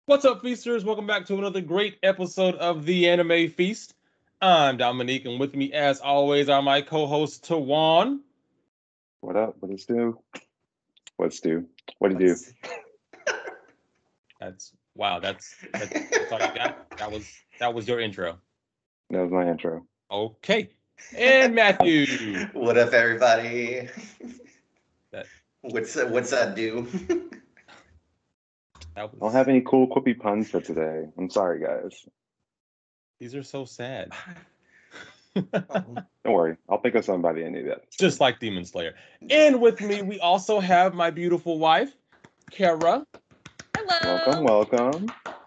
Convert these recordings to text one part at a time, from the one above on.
What's up, Feasters? Welcome back to another great episode of The Anime Feast. I'm Dominique, and with me, as always, are my co-host, Tawan. What up? What is Stu? What's Stu? What did you do? That's all you got. That was your intro. That was my intro. Okay. And Matthew. What up, everybody? That- What's that do? I don't have any cool quippy puns for today. I'm sorry, guys. These are so sad. Don't worry. I'll think of something by the end of that. Just like Demon Slayer. And with me, we also have my beautiful wife, Kara. Hello. Welcome.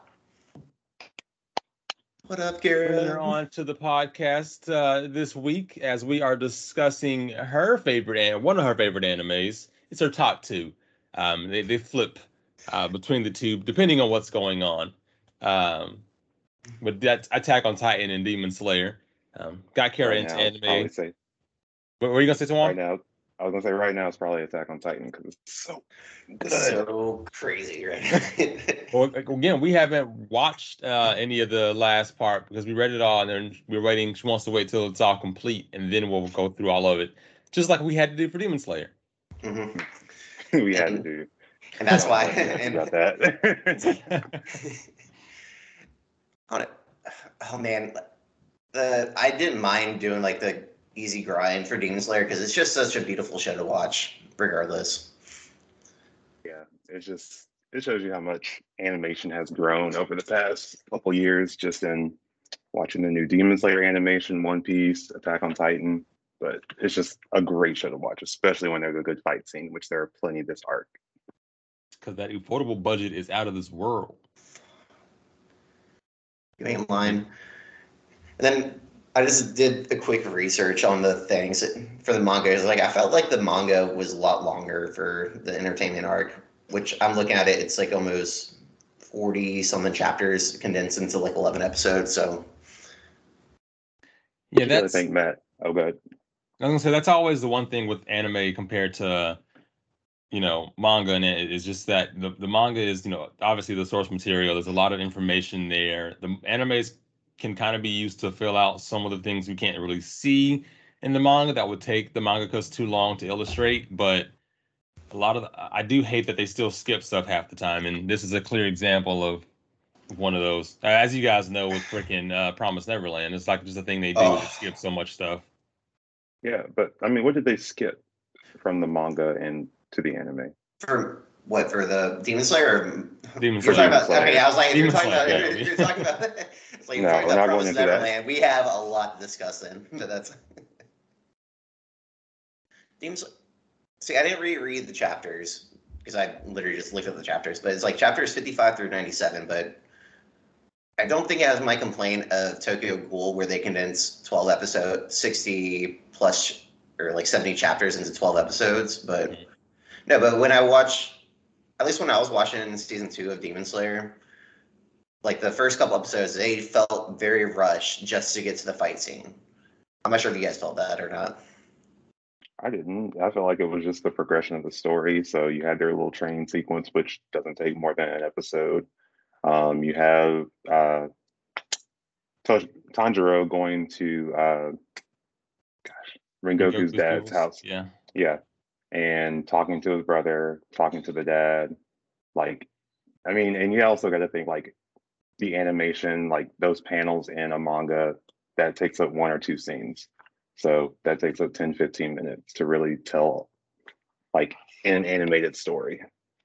What up, Bringing her Kara? on to the podcast this week as we are discussing her favorite one of her favorite animes. It's her top two. They flip between the two depending on what's going on. But that's Attack on Titan and Demon Slayer. Got Kara into anime. What were you gonna say, Tawan? Right now, I was gonna say right now it's probably Attack on Titan because it's so good. It's so crazy right now. Well, again, we haven't watched any of the last part because we read it all, and then we're waiting. She wants to wait till it's all complete, and then we'll go through all of it, just like we had to do for Demon Slayer. Mm-hmm. We had to do. And that's why. About that. Oh man, I didn't mind doing like the easy grind for Demon Slayer because it's just such a beautiful show to watch, regardless. Yeah, it shows you how much animation has grown over the past couple years, just in watching the new Demon Slayer animation, One Piece, Attack on Titan. But it's just a great show to watch, especially when there's a good fight scene, which there are plenty this arc. Because that affordable budget is out of this world. You ain't lying. And then I just did a quick research on the things for the manga. It's like I felt like the manga was a lot longer for the entertainment arc, which I'm looking at it. It's like almost 40 something chapters condensed into like 11 episodes. So Yeah, I think Matt. Oh, good. I was gonna say that's always the one thing with anime compared to, manga, and it is just that the manga is, obviously the source material. There's a lot of information there. The animes can kind of be used to fill out some of the things we can't really see in the manga that would take the mangakas too long to illustrate. But a lot of I do hate that they still skip stuff half the time, and this is a clear example of one of those. As you guys know, with freaking Promise Neverland, it's like just a thing they do to skip so much stuff. Yeah, but I mean, what did they skip from the manga and to the anime? for what, for the Demon Slayer? Demon You're Slayer. talking about, okay, I was like, Demon you're talking about, Slayer, you're talking about, it's like, you're No, talking we're about not going Promise into that. Neverland. We have a lot to discuss then. But that's Demon Slayer. See, I didn't reread the chapters because I literally just looked at the chapters, but it's like chapters 55 through 97. But I don't think it has my complaint of Tokyo Ghoul where they condense 12 episodes, 60 plus or like 70 chapters into 12 episodes. But no, but when I watch, at least when I was watching season 2 of Demon Slayer, like the first couple episodes, they felt very rushed just to get to the fight scene. I'm not sure if you guys felt that or not. I didn't. I felt like it was just the progression of the story. So you had their little training sequence, which doesn't take more than an episode. You have Tanjiro going to Rengoku's dad's house. Yeah. And talking to his brother, talking to the dad. Like, I mean, and you also got to think like the animation, like those panels in a manga, that takes up 1 or 2 scenes. So that takes up 10, 15 minutes to really tell like an animated story.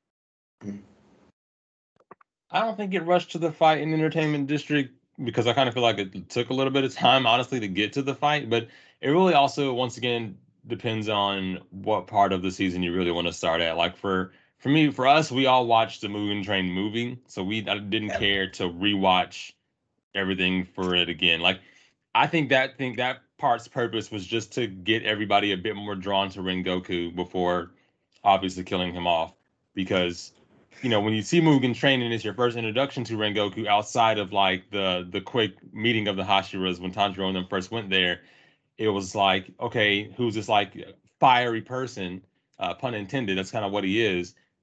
I don't think it rushed to the fight in Entertainment District because I kind of feel like it took a little bit of time, honestly, to get to the fight. But it really also, once again, depends on what part of the season you really want to start at. Like for me, for us, we all watched the Mugen Train movie, so I didn't care to rewatch everything for it again. Like I think that part's purpose was just to get everybody a bit more drawn to Rengoku before obviously killing him off, because when you see Mugen Train and it's your first introduction to Rengoku outside of like the quick meeting of the Hashiras when Tanjiro and them first went there, it was like, okay, who's this like fiery person? Pun intended. That's kind of what he is.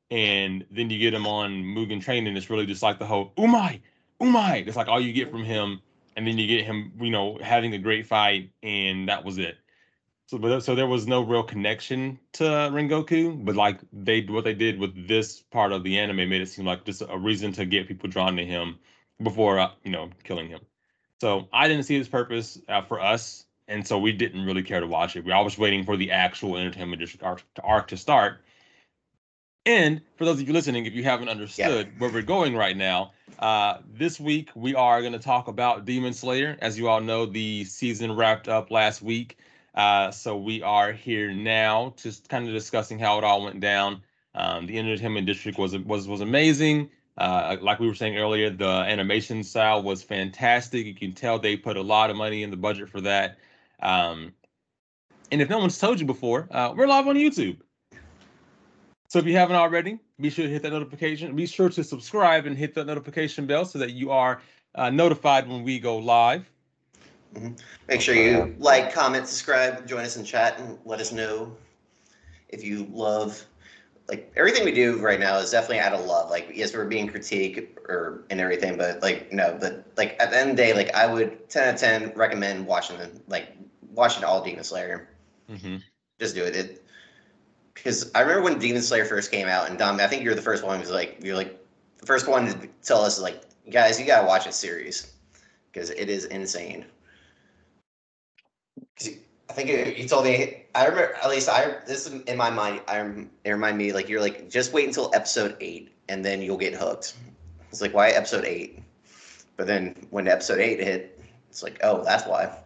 and then you get him on Mugen Train, and it's really just like the whole umai, umai. It's like all you get from him, and then you get him, having a great fight, and that was it. So there was no real connection to Rengoku, but like what they did with this part of the anime made it seem like just a reason to get people drawn to him before killing him. So I didn't see his purpose for us, and so we didn't really care to watch it. I was waiting for the actual Entertainment District arc to start. And for those of you listening, if you haven't understood where we're going right now, this week we are going to talk about Demon Slayer. As you all know, the season wrapped up last week. So we are here now just kind of discussing how it all went down. The Entertainment District was amazing. Like we were saying earlier, the animation style was fantastic. You can tell they put a lot of money in the budget for that. And if no one's told you before, we're live on YouTube. So if you haven't already, be sure to hit that notification. Be sure to subscribe and hit the notification bell so that you are notified when we go live. Mm-hmm. Make sure you like, comment, subscribe, join us in chat, and let us know if you love. Like, everything we do right now is definitely out of love. Like, yes, we're being critiqued and everything, but like, no, but like at the end of the day, like I would 10 out of 10 recommend watching all Demon Slayer. Mm-hmm. Just do it. Because I remember when Demon Slayer first came out, and Dom, I think you're the first one who's like, you're like the first one to tell us like, guys, you gotta watch this series because it is insane. I think you told me. I remember, at least this is in my mind. It reminded me like you're like, just wait until episode 8 and then you'll get hooked. It's like, why episode 8? But then when episode 8 hit, it's like, oh, that's why.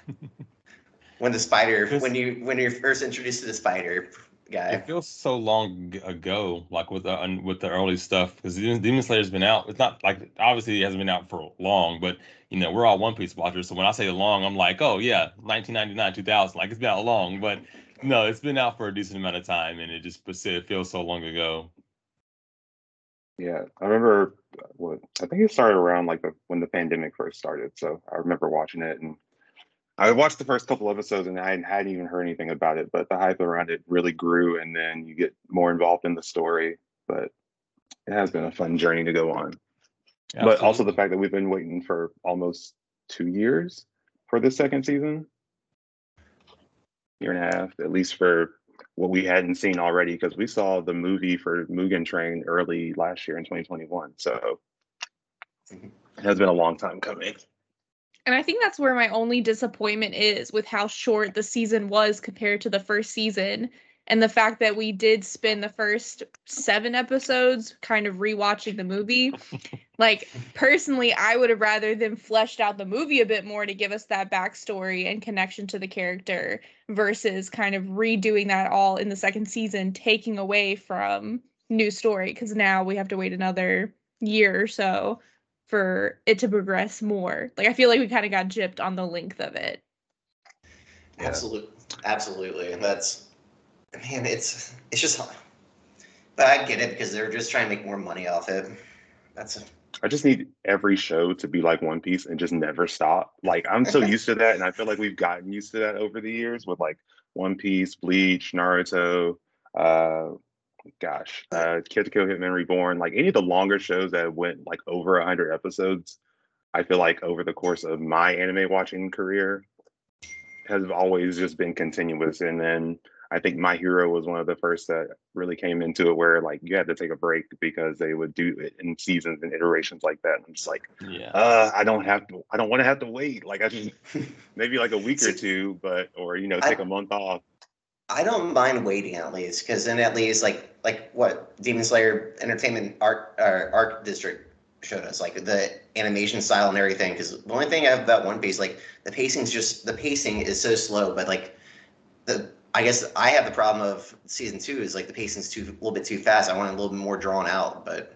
When the spider, when you're first introduced to the spider guy. It feels so long ago, like with the early stuff, because Demon Slayer's been out. It's not like, obviously it hasn't been out for long, but we're all One Piece watchers. So when I say long, I'm like, oh yeah, 1999, 2000, like it's been out long. But no, it's been out for a decent amount of time, and it feels so long ago. Yeah, I remember I think it started around like when the pandemic first started. So I remember watching it, and I watched the first couple episodes and I hadn't even heard anything about it, but the hype around it really grew, and then you get more involved in the story. But it has been a fun journey to go on. Absolutely. But also the fact that we've been waiting for almost 2 years for this second season, year and a half, at least for what we hadn't seen already, because we saw the movie for Mugen Train early last year in 2021. So it has been a long time coming. And I think that's where my only disappointment is with how short the season was compared to the first season. And the fact that we did spend the first 7 episodes kind of rewatching the movie. Like, personally, I would have rather them fleshed out the movie a bit more to give us that backstory and connection to the character versus kind of redoing that all in the second season, taking away from new story. Because now we have to wait another year or so for it to progress more. Like, I feel like we kind of got gypped on the length of it. Yeah. Absolutely. That's, man, it's just, but I get it because they're just trying to make more money off it. I just need every show to be like One Piece and just never stop. Like, I'm so used to that, and I feel like we've gotten used to that over the years with like One Piece, Bleach, Naruto, Kill to Kill Hitman Reborn, like any of the longer shows that went like over 100 episodes. I feel like over the course of my anime watching career has always just been continuous. And then I think My Hero was one of the first that really came into it where like you had to take a break because they would do it in seasons and iterations like that. And I'm just like, I don't want to have to wait. Like, I just maybe like a week or two, or take a month off. I don't mind waiting at least, because then at least like what Demon Slayer Entertainment Arc District showed us, like the animation style and everything. Because the only thing I have about One Piece, like the pacing is so slow, but like I guess I have the problem of season 2 is like the pacing's a little bit too fast. I want it a little bit more drawn out, but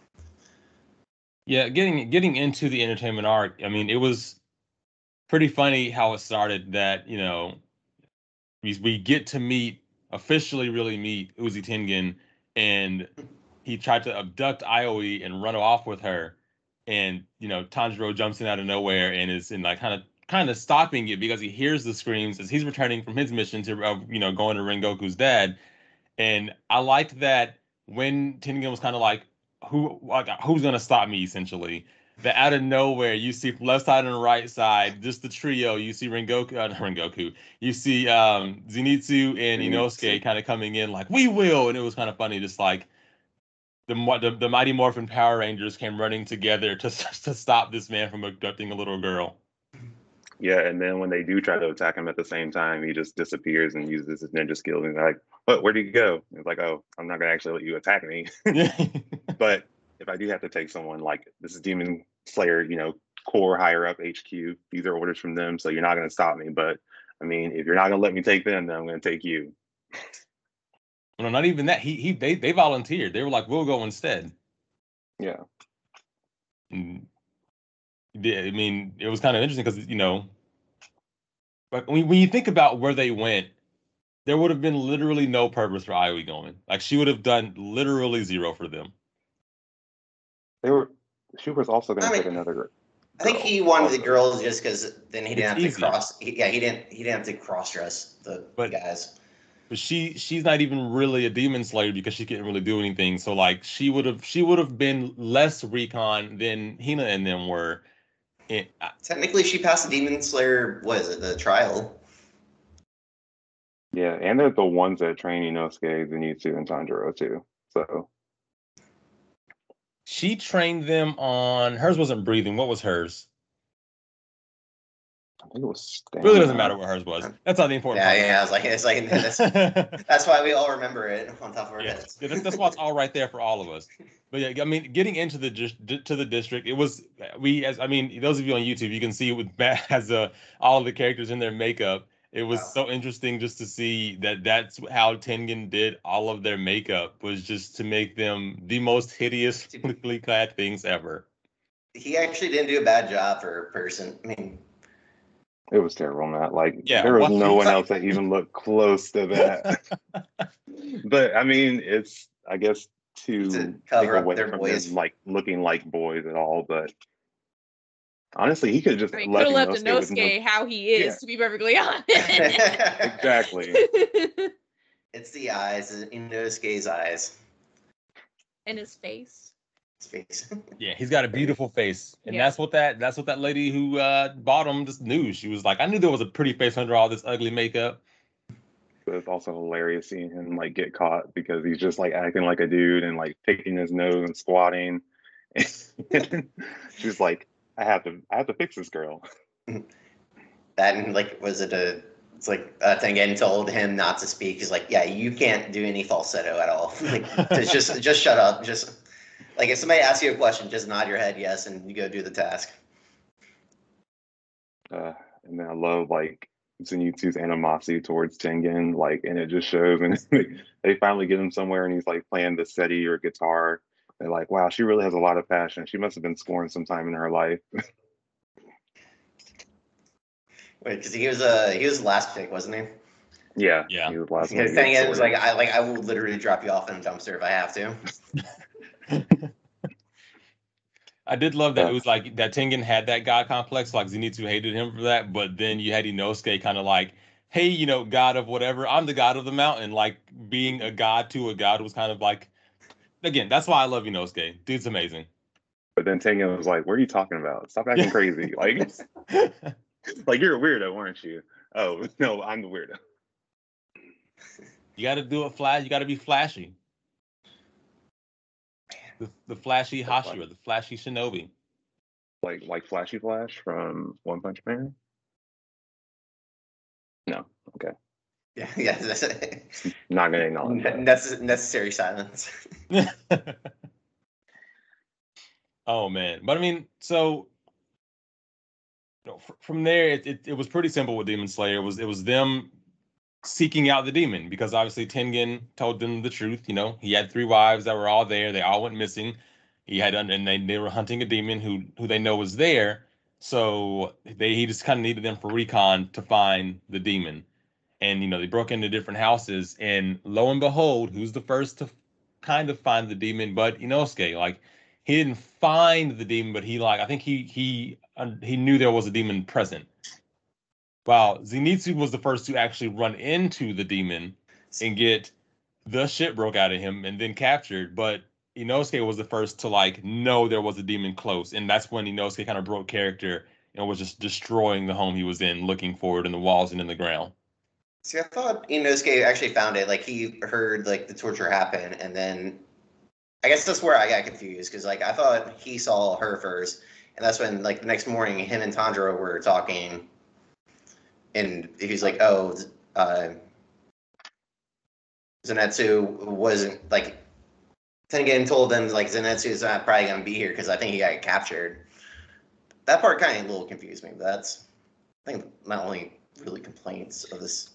yeah, getting into the entertainment arc. I mean, it was pretty funny how it started. That we get to officially really meet Uzi Tengen, and he tried to abduct Aoi and run off with her, and Tanjiro jumps in out of nowhere and is in like kind of stopping it because he hears the screams as he's returning from his mission to going to Rengoku's dad. And I liked that when Tengen was kind of like, who's gonna stop me, essentially. That out of nowhere, you see from left side and the right side, just the trio. You see Rengoku, not Rengoku. You see Zenitsu and Inosuke kind of coming in like, we will, and it was kind of funny, just like the Mighty Morphin Power Rangers came running together to stop this man from abducting a little girl. Yeah, and then when they do try to attack him at the same time, he just disappears and uses his ninja skills. And they're like, "What? Where'd he go?" It's like, "Oh, I'm not gonna actually let you attack me." But if I do have to take someone, like, this is Demon Slayer, core higher up HQ. These are orders from them, so you're not gonna stop me. But I mean, if you're not gonna let me take them, then I'm gonna take you. No, not even that. They volunteered. They were like, "We'll go instead." Yeah. And I mean, it was kind of interesting because but when you think about where they went, there would have been literally no purpose for Ioi going. Like, she would have done literally zero for them. She was also going to take another girl. I think he wanted the girls just because then he didn't have to cross. He didn't have to cross dress the guys. But she's not even really a demon slayer because she couldn't really do anything. So like she would have been less recon than Hina and them were. Technically, she passed the demon slayer. What is it? The trial. Yeah, and they're the ones that train Inosuke, Zenitsu, and Tanjiro too. So she trained them on hers. Wasn't breathing. What was hers? I think it was stamina. Really doesn't matter what hers was. That's not the important part. Yeah. That's why we all remember it on top of our heads. Yeah, that's why it's all right there for all of us. But yeah, I mean, getting into the district, it was those of you on YouTube, you can see with Matt has all of the characters in their makeup. It was so interesting just to see that's how Tengen did all of their makeup, was just to make them the most hideously clad things ever. He actually didn't do a bad job for a person. I mean, it was terrible, Matt. Like, there was no one else that even looked close to that. But I mean, it's, I guess, to cover take away up their from boys, them, like looking like boys at all. But honestly, he could have just left Inosuke how he is, to be perfectly honest. Exactly. It's the eyes, Inosuke's eyes, and his face. Yeah, he's got a beautiful face, and that's what that lady who bought him just knew. She was like, I knew there was a pretty face under all this ugly makeup. But it's also hilarious seeing him like get caught because he's just like acting like a dude and like picking his nose and squatting. And she's like, I have to fix this girl. That, and like, was it it's like Tengen told him not to speak. He's like, yeah, you can't do any falsetto at all. Like, just shut up. Just like, if somebody asks you a question, just nod your head yes, and you go do the task. And then I love like Zenitsu's animosity towards Tengen, like, and it just shows. And they finally get him somewhere, and he's like playing the seti or guitar. They're like, wow, she really has a lot of passion. She must have been scoring sometime in her life. Wait, because he was the last pick, wasn't he? Yeah. He was last. The thing is, like, I will literally drop you off in a dumpster if I have to. I did love that it was like that Tengen had that god complex, like Zenitsu hated him for that, but then you had Inosuke kind of like, hey, god of whatever, I'm the god of the mountain. Like, being a god to a god was kind of like, again, that's why I love Inosuke. Dude's amazing. But then Tengen was like, what are you talking about? Stop acting crazy. Like, like, you're a weirdo, aren't you? Oh, no, I'm the weirdo. You got to do it flash. You got to be flashy. The flashy Hashira, the flashy shinobi. Like Flashy Flash from One Punch Man? No. Okay. Yeah. Not going to acknowledge that. Necessary silence. Oh, man. But I mean, so from there, it was pretty simple with Demon Slayer. It was them seeking out the demon, because obviously Tengen told them the truth. He had 3 wives that were all there. They all went missing. And they were hunting a demon who they know was there. So he just kind of needed them for recon to find the demon. And they broke into different houses, and lo and behold, who's the first to kind of find the demon? But Inosuke, like, he didn't find the demon, but I think he knew there was a demon present. While Zenitsu was the first to actually run into the demon and get the shit broke out of him and then captured. But Inosuke was the first to like know there was a demon close, and that's when Inosuke kind of broke character and was just destroying the home he was in, looking for it in the walls and in the ground. See, I thought Inosuke actually found it. Like he heard like the torture happen, and then I guess that's where I got confused because like I thought he saw her first, and that's when like the next morning him and Tanjiro were talking, and he's like, "Oh, Zenitsu wasn't like." Tengen told them like Zenitsu's not probably gonna be here because I think he got captured. That part kind of a little confused me, but that's I think my only really complaints of this.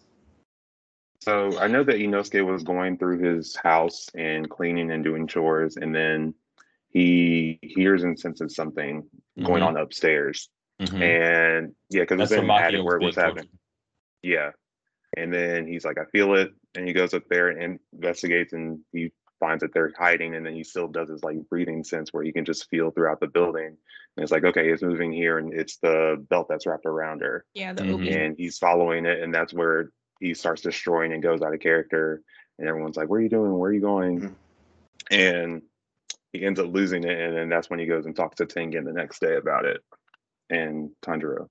So I know that Inosuke was going through his house and cleaning and doing chores, and then he hears and senses something going on upstairs. And yeah, because it's in the attic where it was happening. Yeah. And then he's like, I feel it. And he goes up there and investigates, and he finds that they're hiding, and then he still does his like breathing sense where he can just feel throughout the building. And it's like, okay, it's moving here, and it's the belt that's wrapped around her. Yeah, the obi. And he's following it, and that's where he starts destroying and goes out of character. And everyone's like, what are you doing? Where are you going? And he ends up losing it, and then that's when he goes and talks to Tengen the next day about it, and Tanjiro.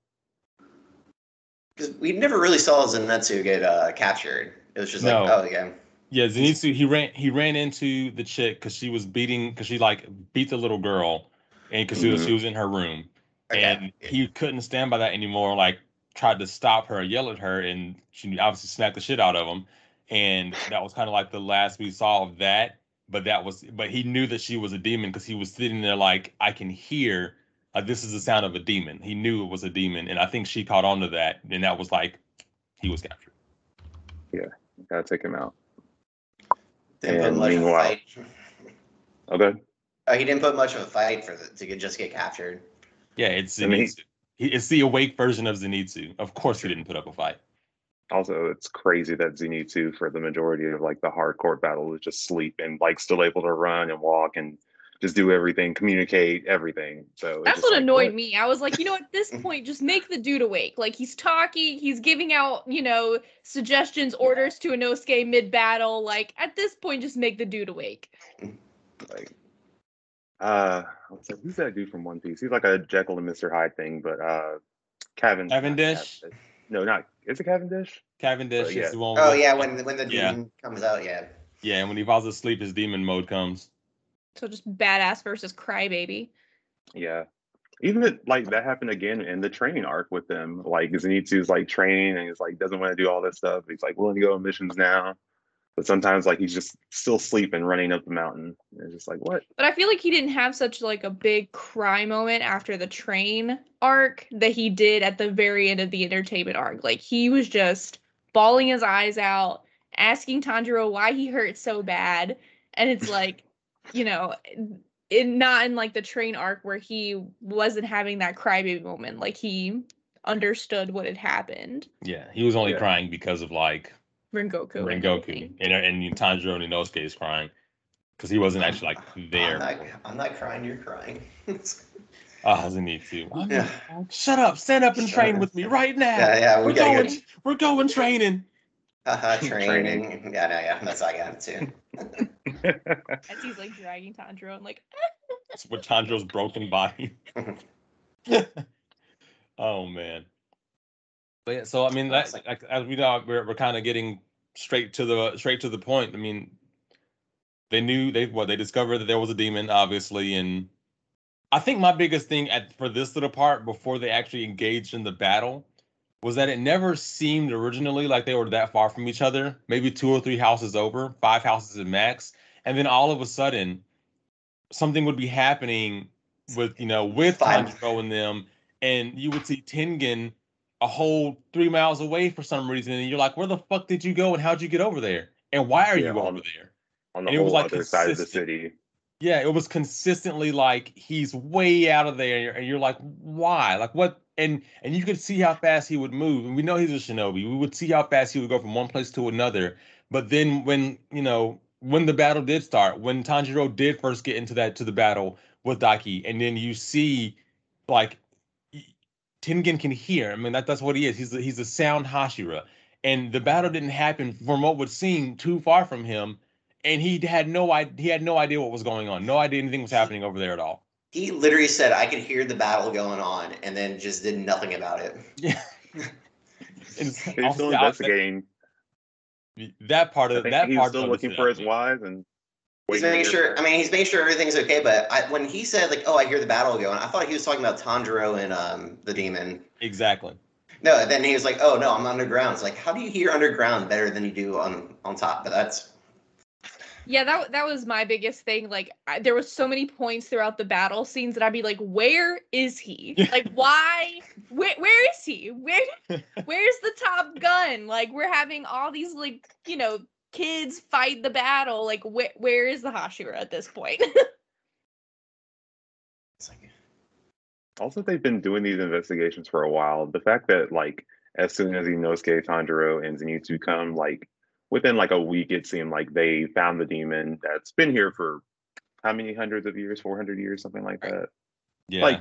Because we never really saw Zenitsu get captured. It was just like, oh yeah. Yeah, Zenitsu, he ran into the chick because she like beat the little girl, and because she was in her room, and he couldn't stand by that anymore. Like tried to stop her, yell at her, and she obviously smacked the shit out of him. And that was kind of like the last we saw of that. But he knew that she was a demon because he was sitting there like, I can hear, like this is the sound of a demon. He knew it was a demon, and I think she caught on to that, and that was like he was captured. Yeah, gotta take him out. Didn't put much of a fight. Okay. He didn't put much of a fight to just get captured. Yeah, it's Zenitsu. It's the awake version of Zenitsu. Of course, he didn't put up a fight. Also, it's crazy that Zenitsu, for the majority of like the hardcore battle, is just sleep and like still able to run and walk and just do everything, communicate, everything. So that's what annoyed me. I was like, at this point, just make the dude awake. Like he's talking, he's giving out, suggestions, orders to Inosuke mid-battle. Like at this point, just make the dude awake. Like, who's that dude from One Piece? He's like a Jekyll and Mr. Hyde thing, but Cavendish. No, not is it Cavendish? Cavendish is the one. Oh yeah, when the demon comes out, yeah. Yeah, and when he falls asleep, his demon mode comes. So just badass versus crybaby. Yeah. Even like that happened again in the training arc with them. Like Zenitsu's like training and he's like doesn't want to do all this stuff. He's like willing to go on missions now. But sometimes like he's just still sleeping, running up the mountain. And it's just like what? But I feel like he didn't have such like a big cry moment after the train arc that he did at the very end of the entertainment arc. Like he was just bawling his eyes out, asking Tanjiro why he hurt so bad. And it's like not in like the train arc where he wasn't having that crybaby moment. Like he understood what had happened. Yeah, he was only crying because of like Rengoku, and Tanjiro and Inosuke is crying because he wasn't actually like there. I'm not crying. You're crying. Zenitsu. Yeah. Shut up! Stand up and train with me right now. Yeah. We're going training. Training. Yeah. That's how I got it too. As he's like dragging Tanjiro and like. That's with Tanjiro's broken body. Oh man. But yeah, so I mean, that's like as we know, we're kind of getting straight to the point. I mean, they discovered that there was a demon, obviously, and I think my biggest thing for this little part before they actually engaged in the battle was that it never seemed originally like they were that far from each other. Maybe 2 or 3 houses over, 5 houses at max, and then all of a sudden, something would be happening with Tanjiro and them, and you would see Tengen a whole 3 miles away for some reason, and you're like, where the fuck did you go and how'd you get over there? And why are you over there? On the whole other side of the city. Yeah, it was consistently like he's way out of there, and you're like, why? Like what? And you could see how fast he would move. And we know he's a shinobi. We would see how fast he would go from one place to another. But then when the battle did start, when Tanjiro did first get into the battle with Daki, and then you see like Tengen can hear. I mean, that's what he is. He's a sound Hashira. And the battle didn't happen from what would seem too far from him. and he had no idea what was going on. No idea anything was happening over there at all. He literally said, "I could hear the battle going on," and then just did nothing about it. Yeah. He's still investigating. That part of that he's part still looking for his wives and he's making sure. I mean, he's making sure everything's okay. But when he said like, "Oh, I hear the battle going," I thought he was talking about Tanjiro and the demon. Exactly. No, then he was like, "Oh no, I'm underground." It's like, how do you hear underground better than you do on top? But that's. Yeah, that was my biggest thing. Like, there was so many points throughout the battle scenes that I'd be like, "Where is he? Like, why? Where is he? Where's the Top Gun? Like, we're having all these like, kids fight the battle. Like, where is the Hashira at this point?" Also, they've been doing these investigations for a while. The fact that like as soon as Inosuke, Tanjiro, and Zenitsu come, like within like a week, it seemed like they found the demon that's been here for how many hundreds of years? 400 years, something like that. Yeah. Like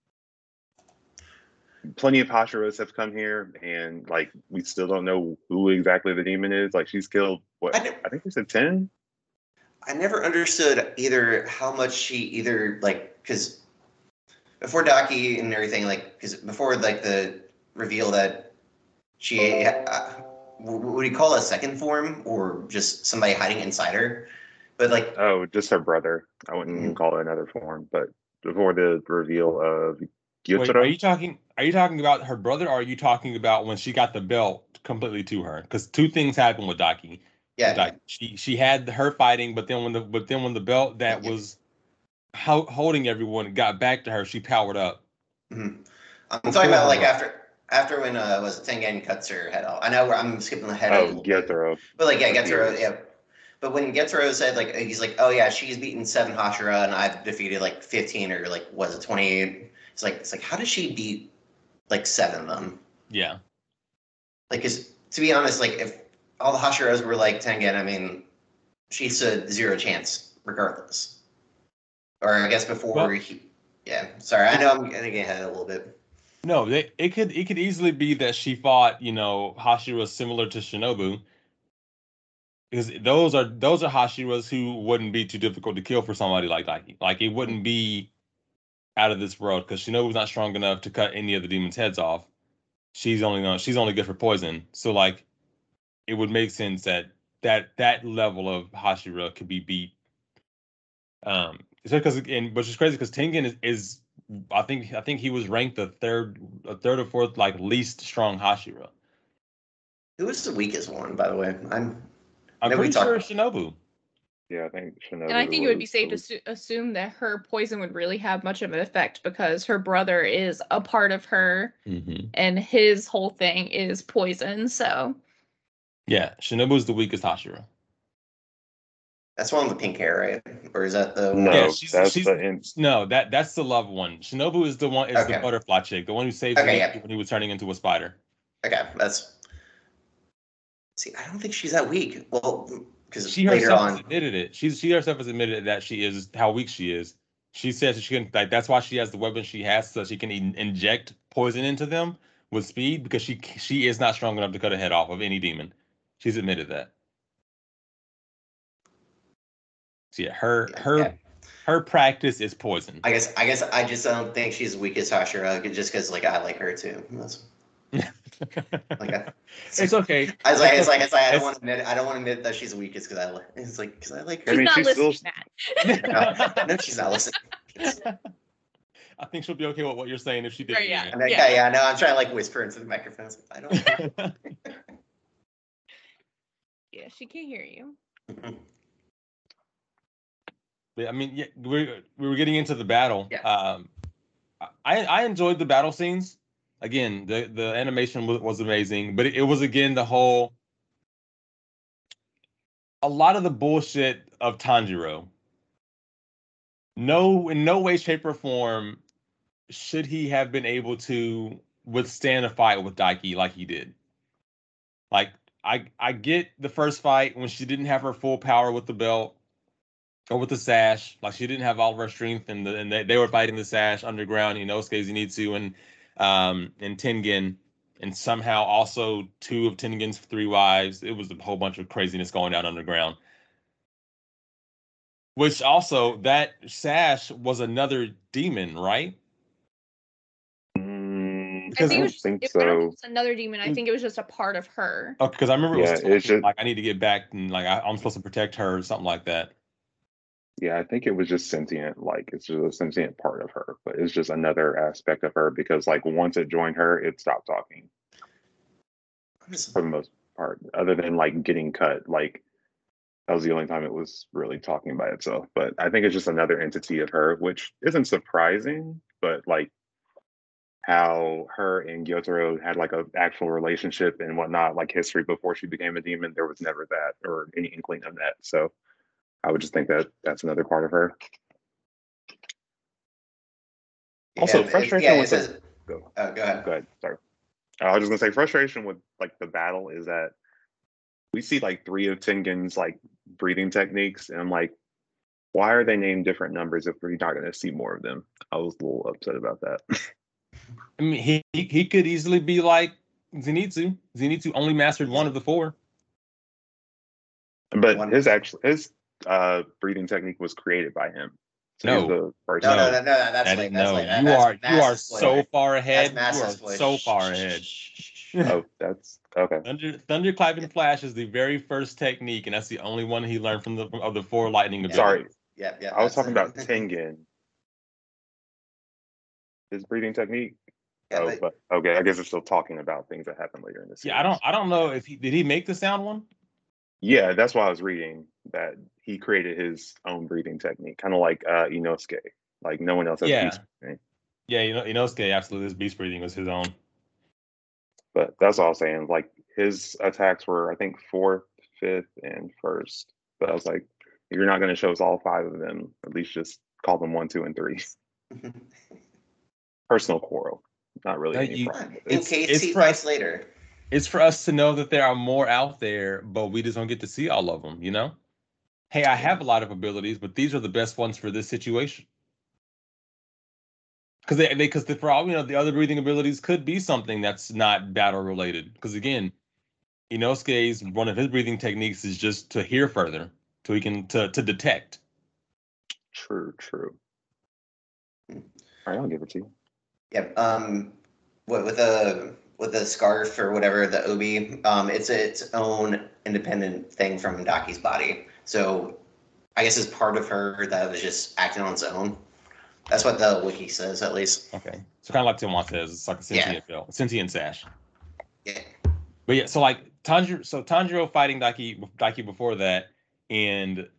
plenty of Hashiras have come here, and like we still don't know who exactly the demon is. Like she's killed what? I think they said 10. I never understood either how much she either like because before Daki and everything like because before like the reveal that she would you call it a second form or just somebody hiding inside her? But like just her brother. I wouldn't even call it another form, but before the reveal of Gyutaro. Wait, are you talking about her brother, or are you talking about when she got the belt completely to her? Because two things happened with Daki. Yeah. Daki. She had her fighting, but then when the belt that was holding everyone got back to her, she powered up. Mm-hmm. I'm talking about like after when was Tengen cuts her head off. I know I'm skipping ahead. Gyutaro. But like Gyutaro, yeah. But when Gyutaro said like he's like, oh yeah, she's beaten 7 Hashira and I've defeated like 15 or like was it 28? It's like how does she beat like 7 of them? Yeah. Like, cause to be honest, like if all the Hashiras were like Tengen, I mean, she stood 0 chance regardless. Or I guess before yeah. Sorry, I know I'm getting ahead a little bit. No, it could easily be that she fought, Hashira similar to Shinobu. Because those are Hashiras who wouldn't be too difficult to kill for somebody like Daki. Like it wouldn't be out of this world because Shinobu's not strong enough to cut any of the demons' heads off. She's only good for poison. So like it would make sense that level of Hashira could be beat. Because which is crazy because Tengen is I think he was ranked a third or fourth like least strong Hashira. Who was the weakest one, by the way? I'm pretty sure Shinobu. Yeah, I think Shinobu. And I think it would be safe to assume that her poison would really have much of an effect because her brother is a part of her, and his whole thing is poison. So. Yeah, Shinobu's the weakest Hashira. That's one with the pink hair, right? Or is that the one? No, that's the love one. Shinobu is the one the butterfly chick, the one who saved him when he was turning into a spider. Okay, see, I don't think she's that weak. Well, because she herself has admitted it. She herself has admitted that she is how weak she is. She says she can that's why she has the weapon she has so she can inject poison into them with speed because she is not strong enough to cut a head off of any demon. She's admitted that. So yeah, her practice is poison. I guess I just don't think she's the weakest Hashira just because like I like her too. It's okay. It's like I don't want to admit that she's the weakest because I like her. She's not listening, Matt. No, she's not listening. I think she'll be okay with what you're saying if she did. Yeah, I know. I'm trying to like whisper into the microphone. I don't. Yeah, she can't hear you. I mean, yeah, we were getting into the battle. Yeah. I enjoyed the battle scenes. Again, the animation was amazing, but it was again a lot of the bullshit of Tanjiro. No, in no way, shape, or form should he have been able to withstand a fight with Daki like he did. Like I get the first fight when she didn't have her full power with the belt. Or with the sash, like she didn't have all of her strength, and they were fighting the sash underground. Inosuke, Zenitsu, and Tengen, and somehow also 2 of Tengen's 3 wives. It was a whole bunch of craziness going down underground. Which also, that sash was another demon, right? Mm, I Because think it I was don't just, think I don't think so. it's another demon. I think it was just a part of her. Oh, because I remember it Yeah, was it's talking, just like I need to get back and like I'm supposed to protect her or something like that. yeah, I think it was just sentient, like it's just a sentient part of her, but it's just another aspect of her because like once it joined her, it stopped talking for the most part, other than like getting cut. Like that was the only time it was really talking by itself. But I think it's just another entity of her, which isn't surprising, but like how her and Gyotaro had like a actual relationship and whatnot, like history before she became a demon, there was never that or any inkling of that. So I would just think that that's another part of her. Also, frustration it with the says. go, Oh, go ahead. go ahead. Sorry, I was just gonna say frustration with like the battle is that we see like 3 of Tengen's like breathing techniques, and I'm like, why are they named different numbers if we're not gonna see more of them? I was a little upset about that. I mean, he could easily be like Zenitsu. Zenitsu only mastered one of the 4. But One. his breathing technique was created by him. So he's No, the first. No, no, that's that late. That's no. late. You are massive so spoiler. far That's ahead. You massive are spoiler. so Shh, far shh, ahead. shh, shh, shh. Oh, that's okay. Thunderclap and Flash is the very first technique, and that's the only one he learned from the 4 lightning abilities. Sorry, Yeah. I was talking about Tengen. His breathing technique. Yeah, But okay, I guess we're still talking about things that happened later in the series. Yeah, I don't know if did he make the sound one? Yeah, that's why I was reading that he created his own breathing technique, kind of like Inosuke. Like no one else has Yeah. beast breathing. Yeah, Inosuke absolutely. His beast breathing was his own. But that's all I'm saying. Like his attacks were, I think, 4th, 5th, and 1st. But I was like, if you're not going to show us all 5 of them, at least just call them 1, 2, and 3. Personal quarrel, not really No, any problem with In it. case he for fights us, later. it's for us to know that there are more out there, but we just don't get to see all of them. You know, hey, I have a lot of abilities, but these are the best ones for this situation. Because for all the other breathing abilities could be something that's not battle related. Because again, Inosuke's one of his breathing techniques is just to hear further, so he can to detect. True. All right, I'll give it to you. Yep. What with the scarf or whatever, the obi, it's its own independent thing from Daki's body. So I guess it's part of her that was just acting on its own. That's what the wiki says, at least. Okay, so kind of like Timon says, it's like a sentient belt, sentient sash. Yeah. But yeah, so like Tanjiro fighting Daki before that, and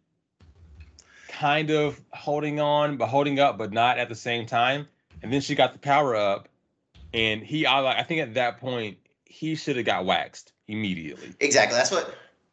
kind of holding on, but holding up, but not at the same time. And then she got the power up, and I think at that point he should have got waxed immediately. Exactly. That's what.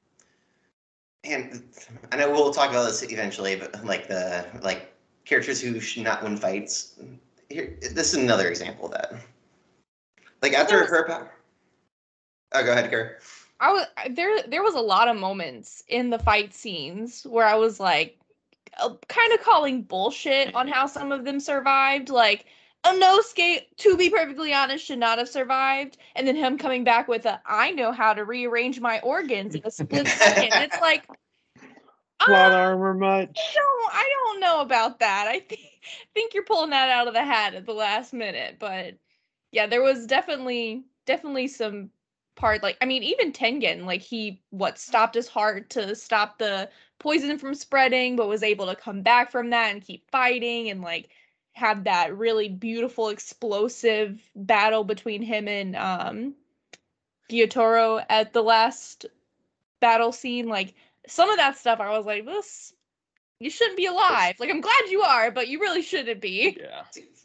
And I know we'll talk about this eventually, but like characters who should not win fights. Here, this is another example of that. Like after her power. Oh, go ahead, Kerr. There was a lot of moments in the fight scenes where I was like, kind of calling bullshit on how some of them survived. Like, Inosuke, to be perfectly honest, should not have survived. And then him coming back with I know how to rearrange my organs in a split second. It's like, Plot armor much? I don't know about that. I think you're pulling that out of the hat at the last minute. But yeah, there was definitely some part, like, I mean, even Tengen, like, he stopped his heart to stop the poison from spreading, but was able to come back from that and keep fighting, and like have that really beautiful explosive battle between him and Gyotaro at the last battle scene. Like, some of that stuff I was like, this, you shouldn't be alive. Like, I'm glad you are, but you really shouldn't be. Yeah.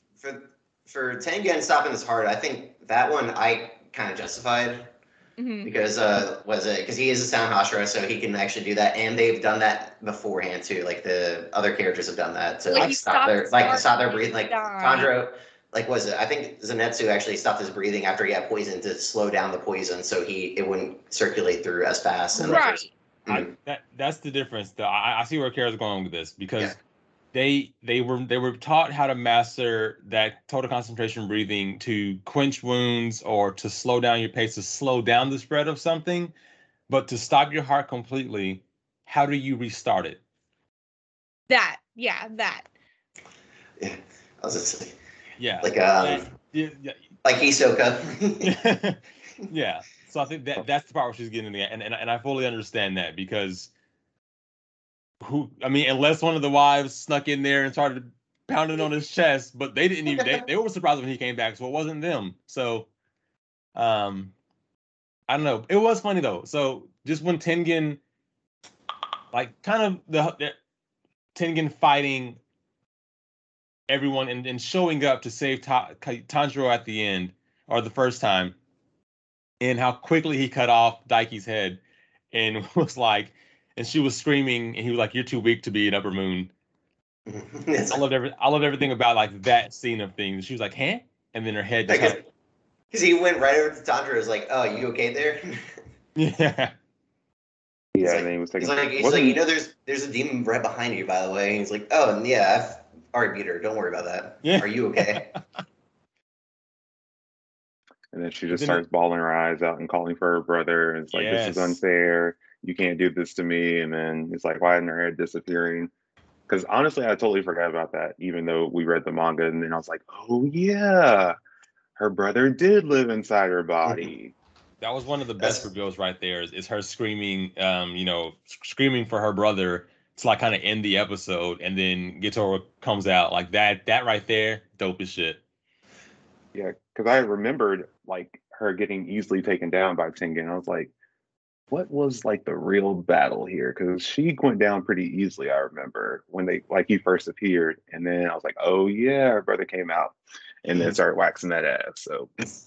For Tengen stopping his heart, I think that one I kind of justified. Mm-hmm. Because because he is a sound Hashira, so he can actually do that, and they've done that beforehand too. Like the other characters have done that to Like, stop their breathing. Like Tanjiro, I think Zenitsu actually stopped his breathing after he had poison to slow down the poison, so it wouldn't circulate through as fast. And Right. That's the difference. I see where Kara's going with this, because they were taught how to master that total concentration breathing to quench wounds or to slow down your pace, to slow down the spread of something. But to stop your heart completely, how do you restart it? That. Yeah, I was just saying, Yeah. like yeah. like Hisoka. Yeah. So I think that's the part where she's getting at, and I fully understand that, because unless one of the wives snuck in there and started pounding on his chest, but they didn't even they were surprised when he came back, so it wasn't them. So I don't know. It was funny though. So just when Tengen, like, kind of the Tengen fighting everyone and showing up to save Tanjiro at the end, or the first time, and how quickly he cut off Daiki's head and was like, and she was screaming, and he was like, "You're too weak to be an Upper Moon." I loved everything about like that scene of things. She was like, "Huh?" And then her head just because he went right over to Tanjiro. Was like, "Oh, you okay there?" Yeah. Yeah, like, and then he was taking. He's like, you know, there's a demon right behind you, by the way. And he's like, "Oh, and yeah, I've already beat her. Don't worry about that. Yeah. Are you okay?" And then she just starts bawling her eyes out and calling for her brother. And it's like, this is unfair. You can't do this to me. And then it's like, why isn't her head disappearing? Because honestly, I totally forgot about that, even though we read the manga. And then I was like, oh, yeah, her brother did live inside her body. That was one of the best reveals right there, is her screaming, screaming for her brother to like kind of end the episode, and then Gitoro comes out like that. That right there, dope as shit. Yeah, because I remembered like her getting easily taken down by Tengen. I was like, what was like the real battle here? Because she went down pretty easily. I remember when he first appeared, and then I was like, oh yeah, her brother came out, and then started waxing that ass. So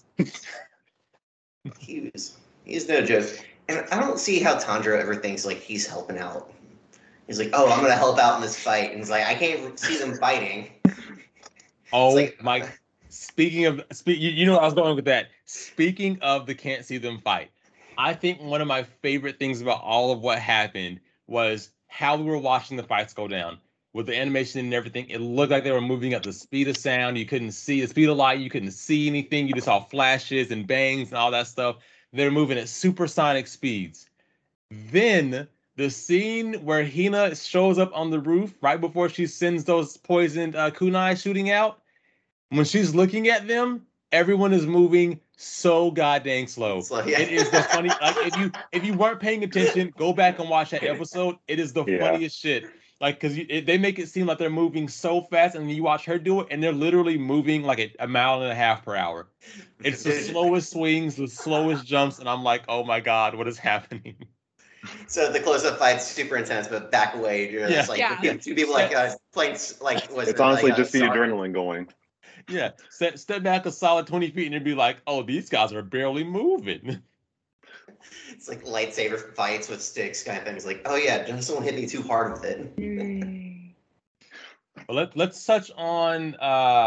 he's no joke, and I don't see how Tanjiro ever thinks like he's helping out. He's like, oh, I'm gonna help out in this fight, and he's like, I can't see them fighting. Oh my. Speaking of, you know, I was going with that. Speaking of the can't see them fight, I think one of my favorite things about all of what happened was how we were watching the fights go down with the animation and everything. It looked like they were moving at the speed of sound. You couldn't see the speed of light. You couldn't see anything. You just saw flashes and bangs and all that stuff. They're moving at supersonic speeds. Then the scene where Hina shows up on the roof right before she sends those poisoned kunai shooting out. When she's looking at them, everyone is moving so goddamn slow. Yeah. It is the funny. Like if you weren't paying attention, go back and watch that episode. It is the funniest shit. Like, because they make it seem like they're moving so fast, and then you watch her do it, and they're literally moving like a mile and a half per hour. It's the slowest swings, the slowest jumps, and I'm like, oh my god, what is happening? So the close-up fight's super intense, but back away, you're just like two people like playing like. It's honestly just the adrenaline going. Yeah, step back a solid 20 feet, and you'd be like, oh, these guys are barely moving. It's like lightsaber fights with sticks kind of thing. It's like, oh yeah, just don't hit me too hard with it. Well, let's touch on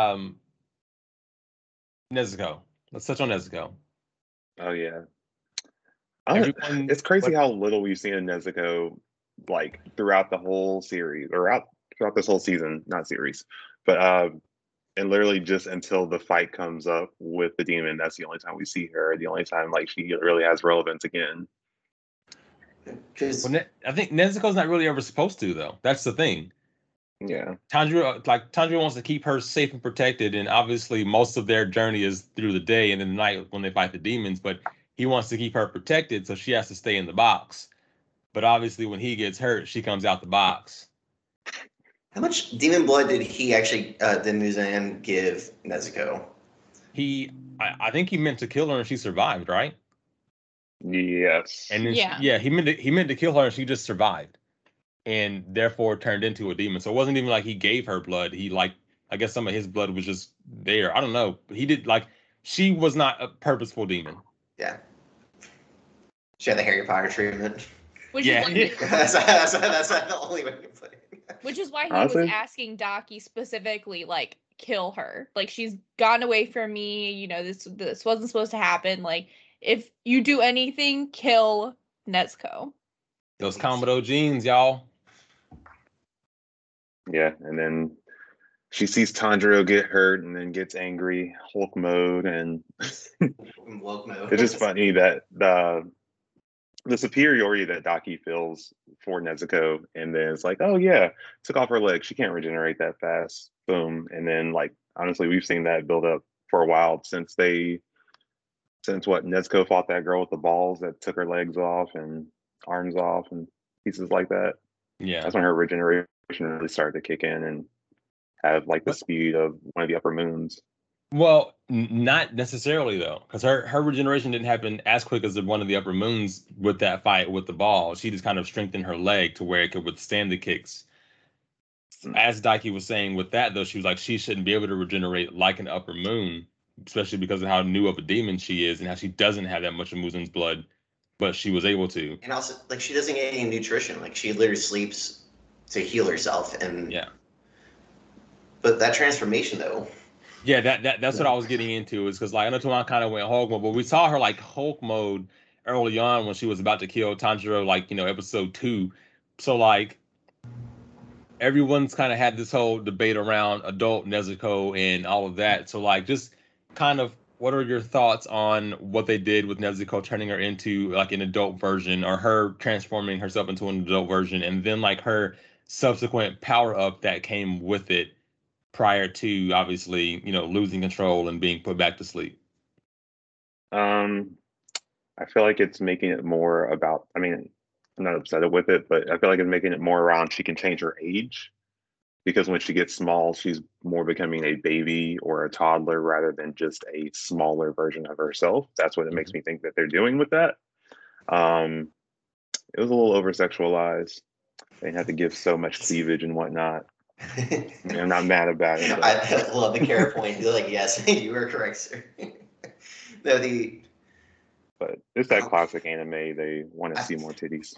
Nezuko. Let's touch on Nezuko. Oh yeah. It's crazy how little we've seen of Nezuko, like throughout the whole series, or throughout this whole season, not series, but and literally just until the fight comes up with the demon, that's the only time we see her. The only time like she really has relevance again. Well, I think Nezuko's not really ever supposed to, though. That's the thing. Yeah. Tanjiro wants to keep her safe and protected, and obviously most of their journey is through the day and in the night when they fight the demons, but he wants to keep her protected, so she has to stay in the box. But obviously when he gets hurt, she comes out the box. How much demon blood did he actually, did Muzan give Nezuko? I think he meant to kill her and she survived, right? Yes. And then he meant to kill her and she just survived, and therefore turned into a demon. So it wasn't even like he gave her blood. He I guess some of his blood was just there. I don't know. He did she was not a purposeful demon. Yeah. She had the Harry Potter treatment. Which is why that's the only way to put it. Which is why he was asking Daki specifically, like, kill her. Like, she's gotten away from me. You know, this wasn't supposed to happen. Like, if you do anything, kill Nezuko. Those Komodo genes, y'all. Yeah, and then she sees Tanjiro get hurt and then gets angry, Hulk mode, and Hulk mode. It's just funny that the superiority that Daki feels for Nezuko, and then it's like, oh yeah, took off her leg. She can't regenerate that fast. Boom. And then like honestly, we've seen that build up for a while since what Nezuko fought that girl with the balls that took her legs off and arms off and pieces like that. Yeah. That's when her regeneration really started to kick in and have like the speed of one of the upper moons. Well, not necessarily though, because her regeneration didn't happen as quick as the one of the upper moons with that fight with the ball. She just kind of strengthened her leg to where it could withstand the kicks. As Daiki was saying with that though, she was like she shouldn't be able to regenerate like an upper moon, especially because of how new of a demon she is and how she doesn't have that much of Muzan's blood, but she was able to. And also, like, she doesn't get any nutrition. Like, she literally sleeps to heal herself. And yeah. But that transformation though. Yeah, that's what I was getting into, is because like I know Toman kind of went Hulk mode, but we saw her like Hulk mode early on when she was about to kill Tanjiro, like, you know, episode 2. So like everyone's kind of had this whole debate around adult Nezuko and all of that. So like just kind of what are your thoughts on what they did with Nezuko turning her into like an adult version, or her transforming herself into an adult version, and then like her subsequent power up that came with it prior to obviously, you know, losing control and being put back to sleep? I feel like it's making it more about, I mean, I'm not upset with it, but I feel like it's making it more around she can change her age, because when she gets small, she's more becoming a baby or a toddler rather than just a smaller version of herself. That's what it makes me think that they're doing with that. It was a little over sexualized. They had to give so much cleavage and whatnot. I mean, I'm not mad about it. I love the care point. You're like, yes, you are correct, sir. No, but it's that classic anime. They want to see more titties.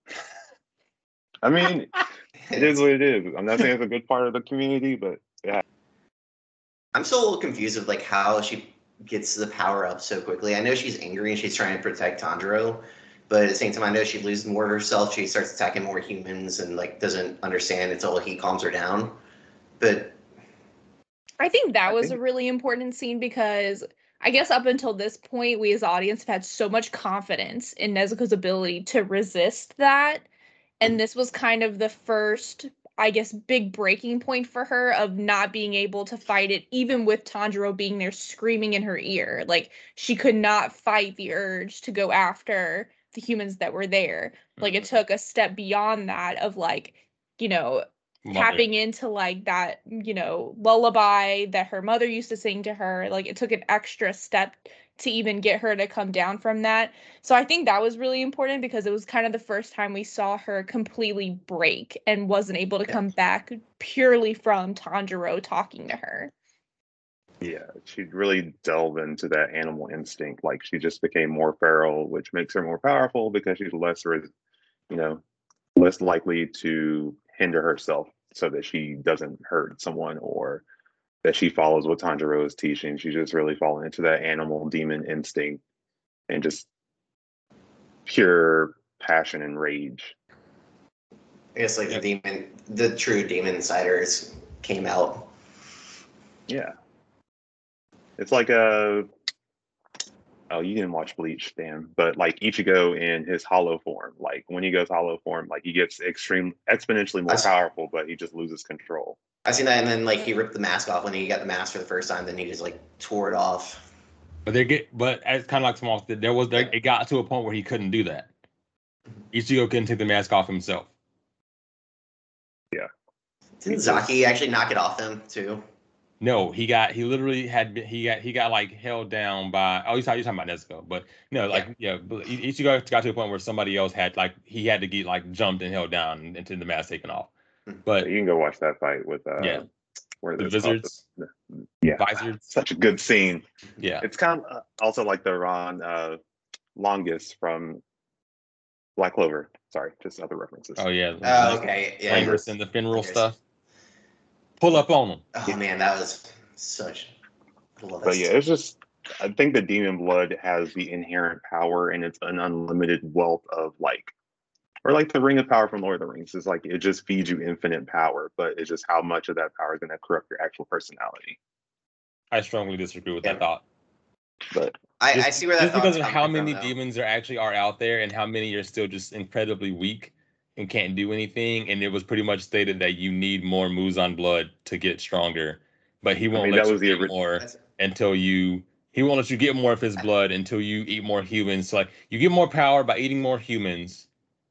I mean, it is what it is. I'm not saying it's a good part of the community, but yeah. I'm still a little confused of like how she gets the power up so quickly. I know she's angry and she's trying to protect Tanjiro, but at the same time, I know she loses more of herself. She starts attacking more humans and like doesn't understand until he calms her down. But I think that was a really important scene, because I guess up until this point, we as audience have had so much confidence in Nezuko's ability to resist that. And this was kind of the first, I guess, big breaking point for her of not being able to fight it, even with Tanjiro being there screaming in her ear. Like, she could not fight the urge to go after the humans that were there. Like, it took a step beyond that of, like, you know, tapping into like that, you know, lullaby that her mother used to sing to her. Like, it took an extra step to even get her to come down from that. So I think that was really important, because it was kind of the first time we saw her completely break and wasn't able to come back purely from Tanjiro talking to her. Yeah, she'd really delve into that animal instinct. Like, she just became more feral, which makes her more powerful because she's less likely to hinder herself so that she doesn't hurt someone, or that she follows what Tanjiro is teaching. She's just really falling into that animal demon instinct and just pure passion and rage. I guess like the true demon insiders came out. Yeah. It's like you didn't watch Bleach, damn. But like Ichigo in his hollow form, like when he goes hollow form, like he gets exponentially more powerful, but he just loses control. I seen that, and then like he ripped the mask off when he got the mask for the first time. Then he just like tore it off. But it's kind of like small. It got to a point where he couldn't do that. Ichigo couldn't take the mask off himself. Yeah. Didn't Zaki actually knock it off him too? No, he got like held down by. Oh, you're talking about Nezuko, but no, like Ichigo got to a point where somebody else had he had to get like jumped and held down into the mask taken off. But you can go watch that fight with where the Vizards. Vizards. Such a good scene. Yeah, it's kind of also like the Ron Longus from Black Clover. Sorry, just other references. Oh yeah. Oh okay. Yeah. Langris and the Finral stuff. Pull up on them. Oh man, that was such. But yeah, it's just, I think the demon blood has the inherent power, and it's an unlimited wealth of like the Ring of Power from Lord of the Rings. Is like it just feeds you infinite power, but it's just how much of that power is going to corrupt your actual personality. I strongly disagree with that thought. But I see where that just because thought's of how coming from, many though. demons there actually are out there and how many are still just incredibly weak and can't do anything. And it was pretty much stated that you need more Muzan blood to get stronger, but he won't mean, let that you was the get ori- more That's- until he won't let you get more of his blood until you eat more humans. So like you get more power by eating more humans,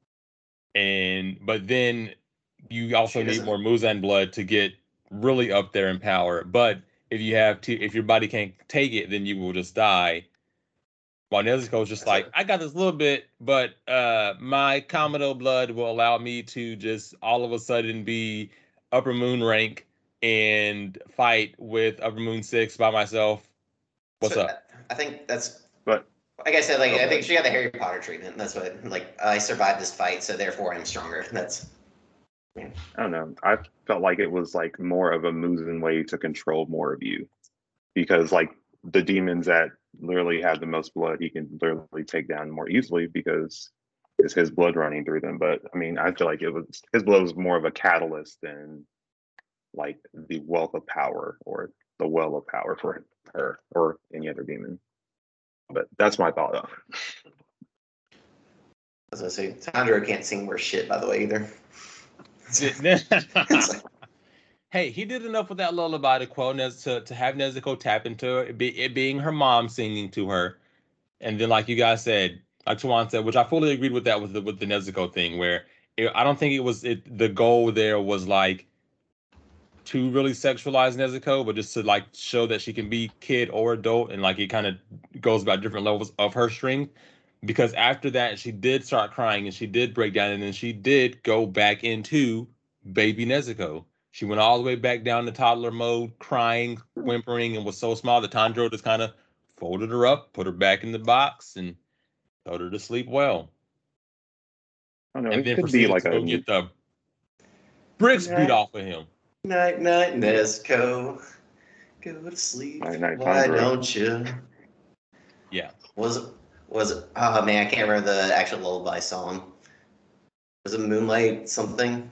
but then you also She need doesn't- more Muzan blood to get really up there in power. But if your body can't take it, then you will just die. While Nezuko's just That's like, it. I got this little bit, but my Kamado blood will allow me to just all of a sudden be Upper Moon rank and fight with Upper Moon 6 by myself. What's so up? I think that's But like I said. Like Okay. I think she got the Harry Potter treatment. That's what like I survived this fight, so therefore I'm stronger. That's I don't know. I felt like it was like more of a Muzan way to control more of you, because like the demons that literally have the most blood, he can literally take down more easily because it's his blood running through them. But I mean, I feel like his blood was more of a catalyst than like the wealth of power or the well of power for her or any other demon. But that's my thought of it. as I say. Tanjiro can't sing worth shit, by the way, either. Hey, he did enough with that lullaby to to have Nezuko tap into it being her mom singing to her, and then like you guys said, like Tawan said, which I fully agreed with that with the Nezuko thing, where I don't think the goal there was like to really sexualize Nezuko, but just to like show that she can be kid or adult, and like it kind of goes about different levels of her strength. Because after that, she did start crying and she did break down, and then she did go back into baby Nezuko. She went all the way back down to toddler mode, crying, whimpering, and was so small that Tanjiro just kind of folded her up, put her back in the box, and told her to sleep well. I don't know. And It then could be proceeded like to go get the bricks beat off of him. Night, night, Nezuko. Go to sleep. Night, night, Why Tanjiro. don't you? Yeah. Was it? Oh man, I can't remember the actual lullaby song. Was it Moonlight something?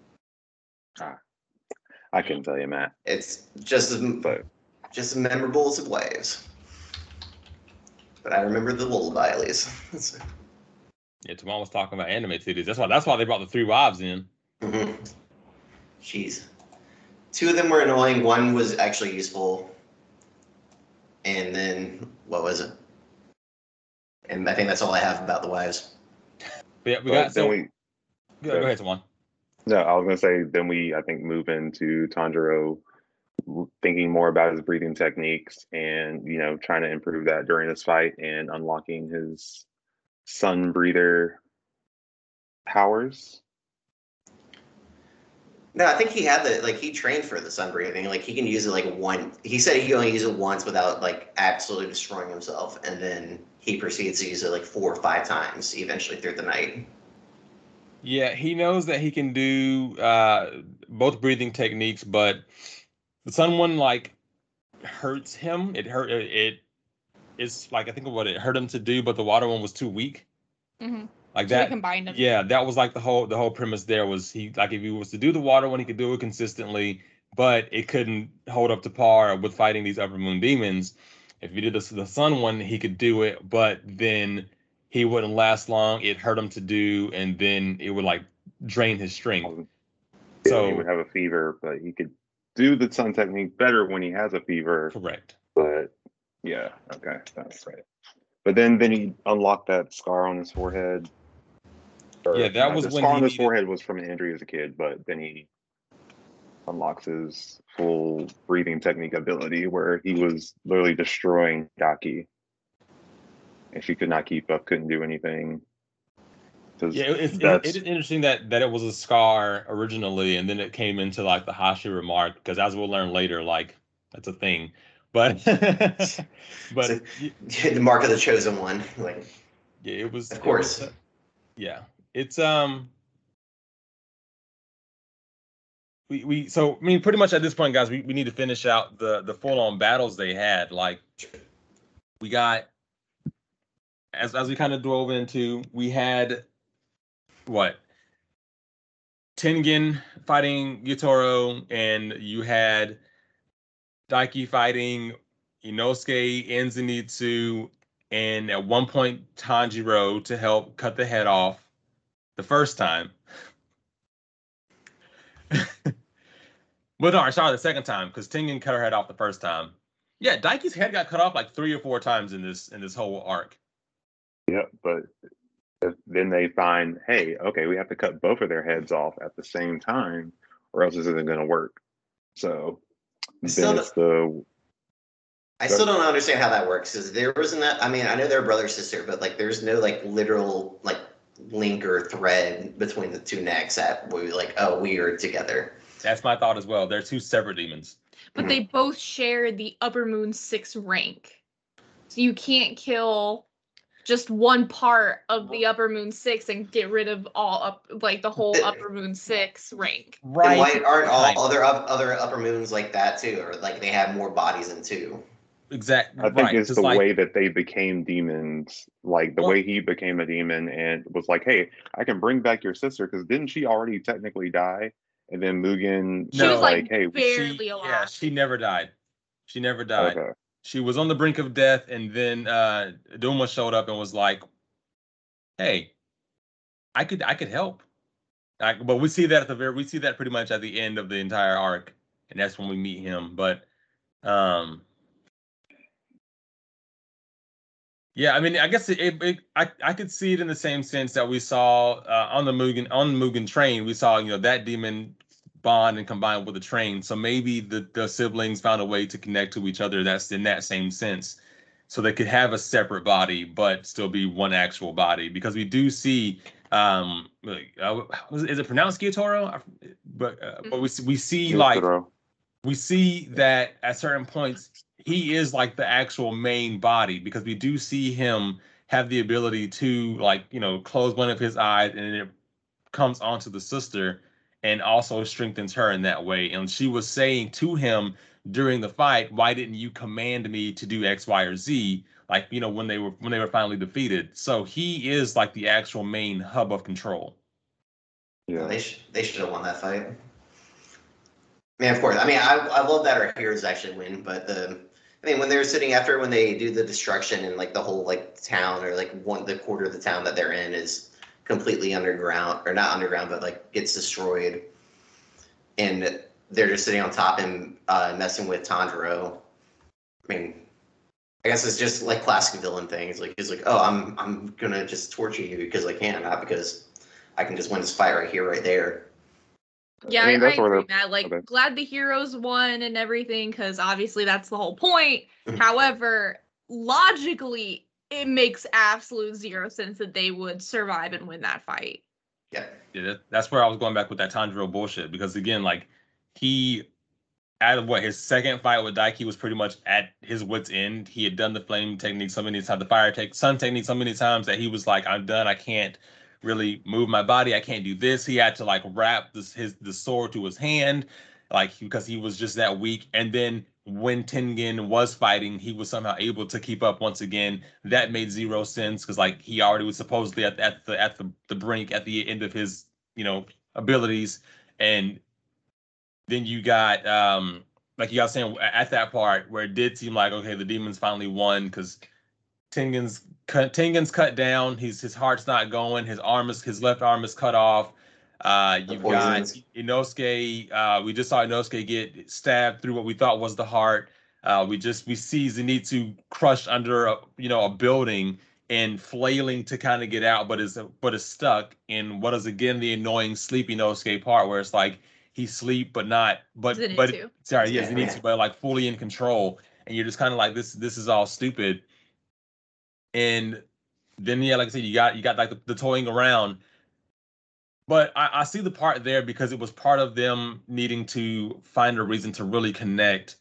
I couldn't tell you, Matt. It's just But as memorable as it waves. But I remember the lullaby at least. Yeah, Tamon was talking about anime titties. That's why they brought the three wives in. Mm-hmm. Jeez. Two of them were annoying. One was actually useful. And then what was it? And I think that's all I have about the wives. But yeah, we but got then so. we Go ahead, Tamon. no, I was gonna say then we I think move into Tanjiro thinking more about his breathing techniques and trying to improve that during this fight and unlocking his sun breather powers. No, I think he had he trained for the sun breathing. Like he can use it he said he can only use it once without like absolutely destroying himself. And then he proceeds to use it like 4 or 5 times eventually through the night. Yeah, he knows that he can do both breathing techniques, but the sun one like hurts him. It's like I think of what it hurt him to do, but the water one was too weak. Mm-hmm. Like So they that. combined them. Yeah, that was like the whole premise there was he like if he was to do the water one, he could do it consistently, but it couldn't hold up to par with fighting these upper moon demons. If he did the sun one, he could do it, but then he wouldn't last long. It hurt him to do, and then it would like drain his strength. He So would have a fever, but he could do the sun technique better when he has a fever. correct. But yeah, okay, that's right. But then he unlocked that scar on his forehead. Yeah, that was the when scar he on his needed- forehead was from Andrew as a kid, but then he unlocks his full breathing technique ability where he was literally destroying Daki. And she could not keep up, couldn't do anything. Yeah, it is interesting that it was a scar originally, and then it came into like the Hashi remark because as we'll learn later, like that's a thing. But So, the mark of the chosen one. Like yeah, it was of course. Yeah, it's we so I mean pretty much at this point, guys, we need to finish out the full on battles they had. Like we got as we kind of dove into, we had what Tengen fighting Yutaro, and you had Daiki fighting Inosuke and Zenitsu, and at one point Tanjiro to help cut the head off the first time. Well, no, sorry, the second time, because Tengen cut her head off the first time. Yeah, Daiki's head got cut off like 3 or 4 times in this whole arc. Yep, but then they find, hey, okay, we have to cut both of their heads off at the same time, or else this isn't going to work. So I then still it's the. I still don't understand how that works, because there wasn't that. I mean, I know they're brother sister, but like, there's no like literal like link or thread between the two necks that we like, oh, we are together. That's my thought as well. They're 2 separate demons. But they both share the Upper Moon 6 rank. So you can't kill just one part of the Upper Moon 6 and get rid of the whole Upper Moon 6 rank. Right. And why aren't all other Upper Moons like that too? Or like they have more bodies than 2? Exactly. I think it's the way that they became demons, like the way he became a demon and was like, hey, I can bring back your sister, because didn't she already technically die? And then Mugen was like hey, barely alive. Yeah, she never died. She never died. Okay. She was on the brink of death, and then Duma showed up and was like, hey, I could help. But we see that we see that pretty much at the end of the entire arc, and that's when we meet him. But yeah, I mean, I guess I could see it in the same sense that we saw on the Mugen train. We saw, that demon bond and combine with the train. So maybe the siblings found a way to connect to each other. That's in that same sense, so they could have a separate body but still be one actual body. Because we do see, is it pronounced Gyutaro? But we see Gyutaro. we see that at certain points he is like the actual main body, because we do see him have the ability to close one of his eyes, and it comes onto the sister and also strengthens her in that way. And she was saying to him during the fight, why didn't you command me to do X, Y, or Z? Like, when they were finally defeated. So he is like the actual main hub of control. Yeah, they should have won that fight. I mean, of course. I mean, I love that our heroes actually win, but when they're sitting after, when they do the destruction and like the whole like town, or like the quarter of the town that they're in is completely underground, or not underground, but like gets destroyed, and they're just sitting on top and messing with Tanjiro. I mean, I guess it's just like classic villain things. Like he's like, oh, I'm gonna just torture you because I can, not because I can just win this fight right here, right there. Yeah, I agree, Matt. Like, okay. Glad the heroes won and everything, because obviously that's the whole point. However, logically, it makes absolute zero sense that they would survive and win that fight. Yeah, that's where I was going back with that Tanjiro bullshit. Because again, like, he, out of his second fight with Daiki was pretty much at his wit's end. He had done the flame technique so many times, the sun technique so many times, that he was like, I'm done. I can't really move my body. I can't do this. He had to like wrap the sword to his hand, like, because he was just that weak. And then when Tengen was fighting, he was somehow able to keep up once again. That made zero sense, because like he already was supposedly at the brink, at the end of his abilities. And then you got like you guys saying at that part where it did seem like, okay, the demons finally won, because Tengen's cut down. His heart's not going. His left arm is cut off. You've got Inosuke. We just saw Inosuke get stabbed through what we thought was the heart. We see Zenitsu crushed under a building and flailing to kind of get out, but is stuck in what is again the annoying sleepy Inosuke part, where it's like he's asleep but Zenitsu, but like fully in control, and you're just kind of like, this is all stupid. And then, yeah, like I said, you got like the toying around. But I see the part there, because it was part of them needing to find a reason to really connect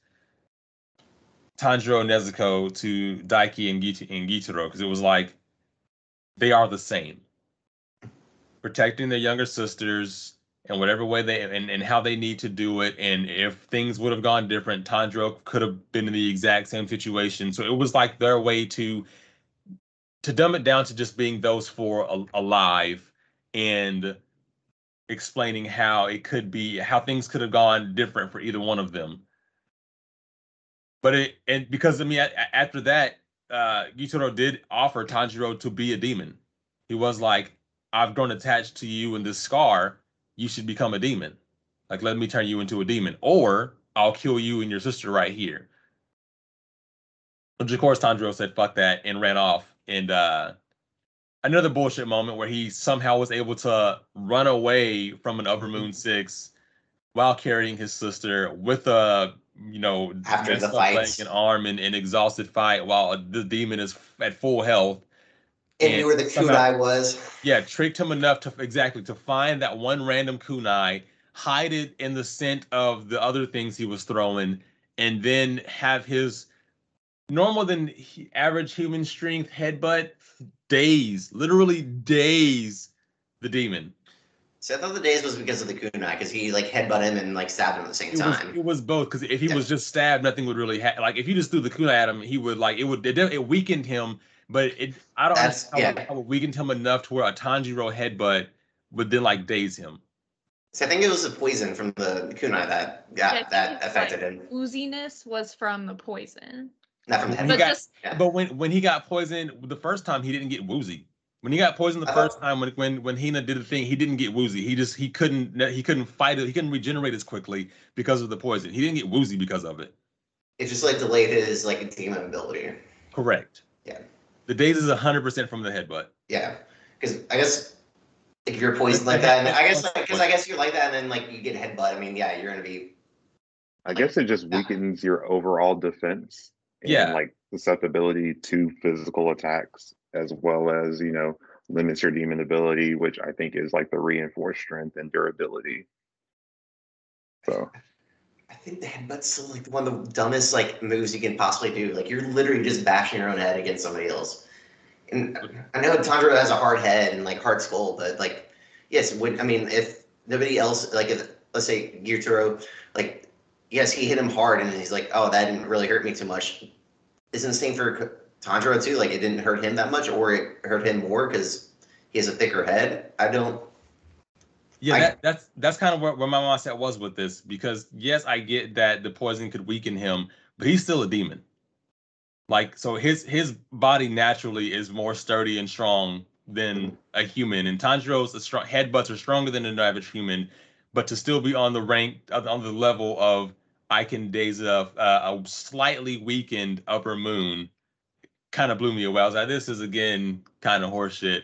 Tanjiro and Nezuko to Daiki and Gyutaro, because it was like they are the same. Protecting their younger sisters in whatever way and how they need to do it. And if things would have gone different, Tanjiro could have been in the exact same situation. So it was like their way to dumb it down to just being those 4 alive, and explaining how things could have gone different for either one of them. But because I mean, after that, Gitaro did offer Tanjiro to be a demon. He was like, I've grown attached to you and this scar. You should become a demon. Like, let me turn you into a demon, or I'll kill you and your sister right here. Which, of course, Tanjiro said, fuck that, and ran off. And another bullshit moment where he somehow was able to run away from an Upper Moon 6 while carrying his sister with a, After the messed up leg fights. and arm and an exhausted fight while the demon is at full health. And knew where the kunai was. Yeah, tricked him enough to find that one random kunai, hide it in the scent of the other things he was throwing, and then have his normal than average human strength headbutt literally daze the demon. So I thought the daze was because of the kunai, because he like headbutt him and like stabbed him at the same time. It was both, because if he was just stabbed, nothing would really happen. Like if you just threw the kunai at him, he would it weakened him, but I don't understand how it weakened him enough to where a Tanjiro headbutt would then like daze him. So I think it was the poison from the kunai that affected him. Ooziness was from the poison. Not from the headbutt. But when he got poisoned the first time, he didn't get woozy. When he got poisoned the first time, when Hina did the thing, he didn't get woozy. He couldn't fight it. He couldn't regenerate as quickly because of the poison. He didn't get woozy because of it. It just like delayed his like demon ability. Correct. Yeah. The daze is 100% from the headbutt. Yeah, because I guess if you're poisoned like that, and I guess you're like that, and then like you get headbutt. I mean, yeah, you're gonna be. I guess it just weakens your overall defense. And, like susceptibility to physical attacks, as well as limits your demon ability, which I think is like the reinforced strength and durability. So I think the headbutt's still like one of the dumbest like moves you can possibly do. Like you're literally just bashing your own head against somebody else. And I know Tanjiro has a hard head and like hard skull, but like yes, if nobody else, like if let's say Gyutaro, like yes, he hit him hard and he's like, oh, that didn't really hurt me too much. Isn't the same for Tanjiro too? Like it didn't hurt him that much, or it hurt him more because he has a thicker head. I don't. Yeah, that's kind of where my mindset was with this, because yes, I get that the poison could weaken him, but he's still a demon. Like, so his body naturally is more sturdy and strong than a human, and Tanjiro's headbutts are stronger than an average human, but to still be on the level of I can daze a slightly weakened Upper Moon kind of blew me away. I was like, this is again kind of horseshit.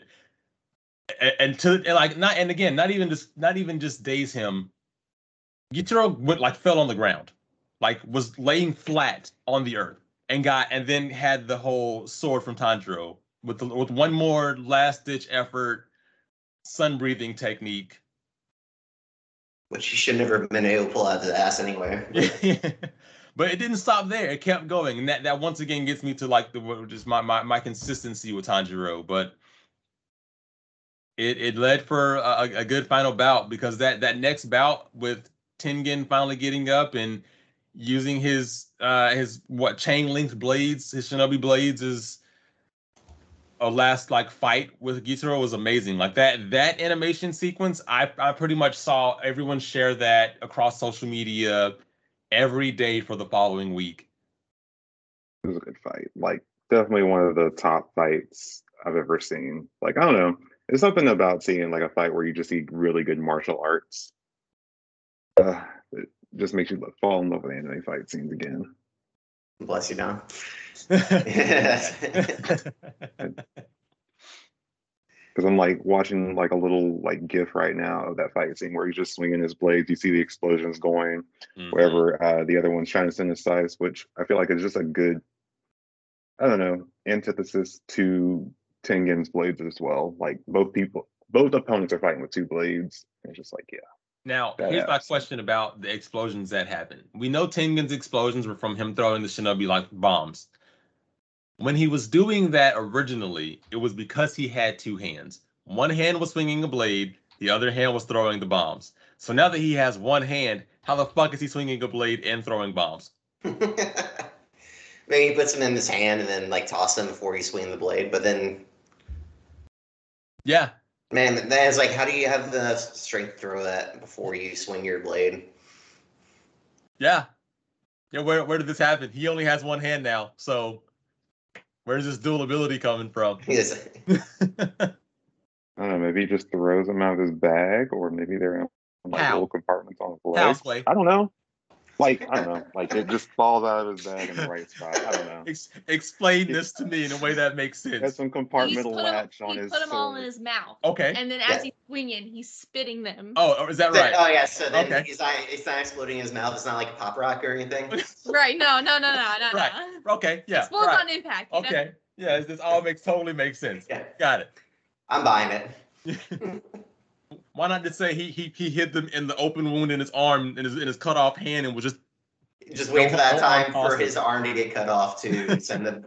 Not even just daze him. Gyutaro fell on the ground, like was laying flat on the earth, and then had the whole sword from Tanjiro with one more last ditch effort, sun breathing technique. Which he should never have been able to pull out of the ass anyway. But it didn't stop there. It kept going, and that once again gets me to like just my consistency with Tanjiro. But it led for a good final bout, because that next bout with Tengen finally getting up and using his chain length blades, his shinobi blades, is a last like fight with Gyutaro was amazing. Like that animation sequence, I pretty much saw everyone share that across social media every day for the following week. It was a good fight. Like definitely one of the top fights I've ever seen. Like I don't know, there's something about seeing like a fight where you just see really good martial arts. It just makes you fall in love with anime fight scenes again. Bless you, Don. Because I'm like watching like a little like GIF right now of that fight scene where he's just swinging his blades. You see the explosions going wherever the other one's trying to synthesize, which I feel like is just a good, I don't know, antithesis to Tengen's blades as well. Like both opponents are fighting with two blades. It's just like, yeah. Now, here's my question about the explosions that happened. We know Tengen's explosions were from him throwing the shinobi like bombs. When he was doing that originally, it was because he had two hands. One hand was swinging a blade, the other hand was throwing the bombs. So now that he has one hand, how the fuck is he swinging a blade and throwing bombs? Maybe he puts them in his hand and then like toss them before he swings the blade, but then... Yeah. Man, that is like, how do you have the strength to throw that before you swing your blade? Yeah. Yeah, where did this happen? He only has one hand now, so... Where's this dual ability coming from? Yes. I don't know. Maybe he just throws them out of his bag, or maybe they're in like How? little compartments on his How, legs. Sway? I don't know. Like I don't know. Like it just falls out of his bag in the right spot. I don't know. Explain this to me in a way that makes He has sense. some He compartmental latch on he his put them all in sword. his mouth. Okay. And then as he's swinging, he's spitting them. Oh, is that So- right? Oh yeah. So then Okay. it's not exploding in his mouth. It's not like a pop rock or anything. Right. No. Right. Okay. Yeah. Explodes Right. on impact. You know? Okay. Yeah. This all totally makes sense. Yeah. Got I'm buying it. it. Why not just say he hit them in the open wound in his arm in his cut off hand and was just Just wait for that Don't time for awesome. his arm to get cut off to send the.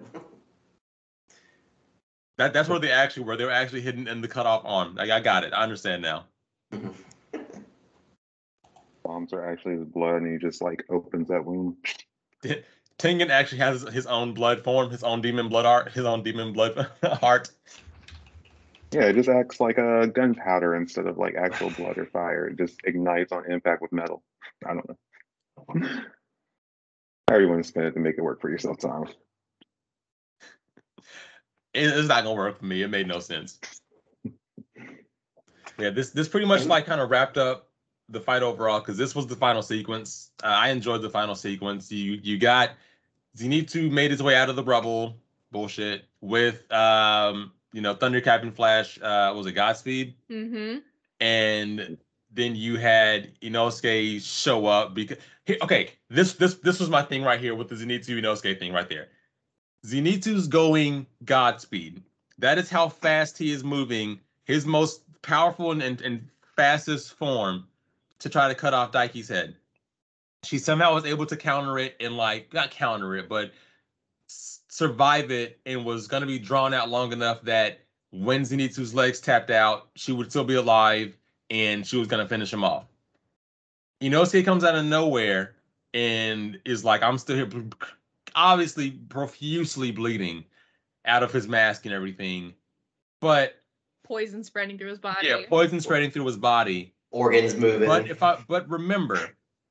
that's where they actually were. They were actually hidden in the cut off arm. I got it. I understand now. Bombs are actually his blood, and he just like opens that wound. Tengen actually has his own blood form, his own demon blood art, his own demon blood heart. Yeah, it just acts like a gunpowder instead of like actual blood or fire. It just ignites on impact with metal. I don't know. However you want to spin it to make it work for yourself, Tom. It's not gonna work for me. It made no sense. Yeah, this pretty much like kind of wrapped up the fight overall because this was the final sequence. I enjoyed the final sequence. You got Zenitsu made his way out of the rubble bullshit with Thundercap and Flash. Was it Godspeed? Mm-hmm. And then you had Inosuke show up because this was my thing right here with the Zenitsu Inosuke thing right there. Zenitsu's going Godspeed. That is how fast he is moving. His most powerful and fastest form to try to cut off Daiki's head. She somehow was able to counter it and not counter it, but survive it, and was going to be drawn out long enough that when Zenitsu's legs tapped out, she would still be alive and she was going to finish him off. Inosuke comes out of nowhere and is like, I'm still here, obviously profusely bleeding out of his mask and everything. But Poison spreading through his body. yeah, poison spreading through his body. Organs moving. But remember,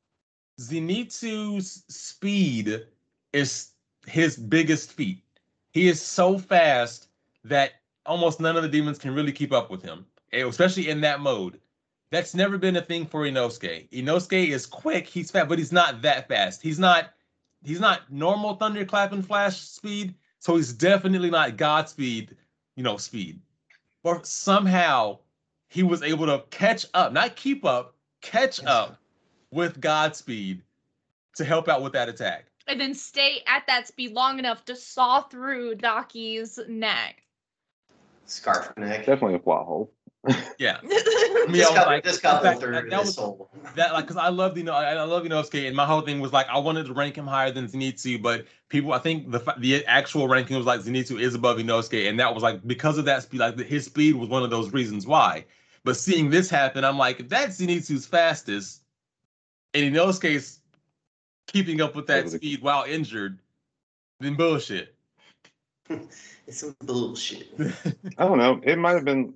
Zenitsu's speed is his biggest feat. He is so fast that almost none of the demons can really keep up with him, especially in that mode. That's never been a thing for Inosuke. Inosuke is quick, he's fast, but he's not that fast. He's not normal Thunderclap and Flash speed, so he's definitely not Godspeed, speed. But somehow he was able to catch up, not keep up, catch up with Godspeed to help out with that attack. And then stay at that speed long enough to saw through Daki's neck. Scarf neck. Definitely a plot hole. Yeah. Just couple through his soul. Because I love Inosuke, and my whole thing was like I wanted to rank him higher than Zenitsu, but I think the actual ranking was like Zenitsu is above Inosuke, and that was like because of that speed. Like his speed was one of those reasons why. But seeing this happen, I'm like, if that's Zenitsu's fastest, and Inosuke's keeping up with that speed while injured, then bullshit. It's some bullshit. I don't know. It might have been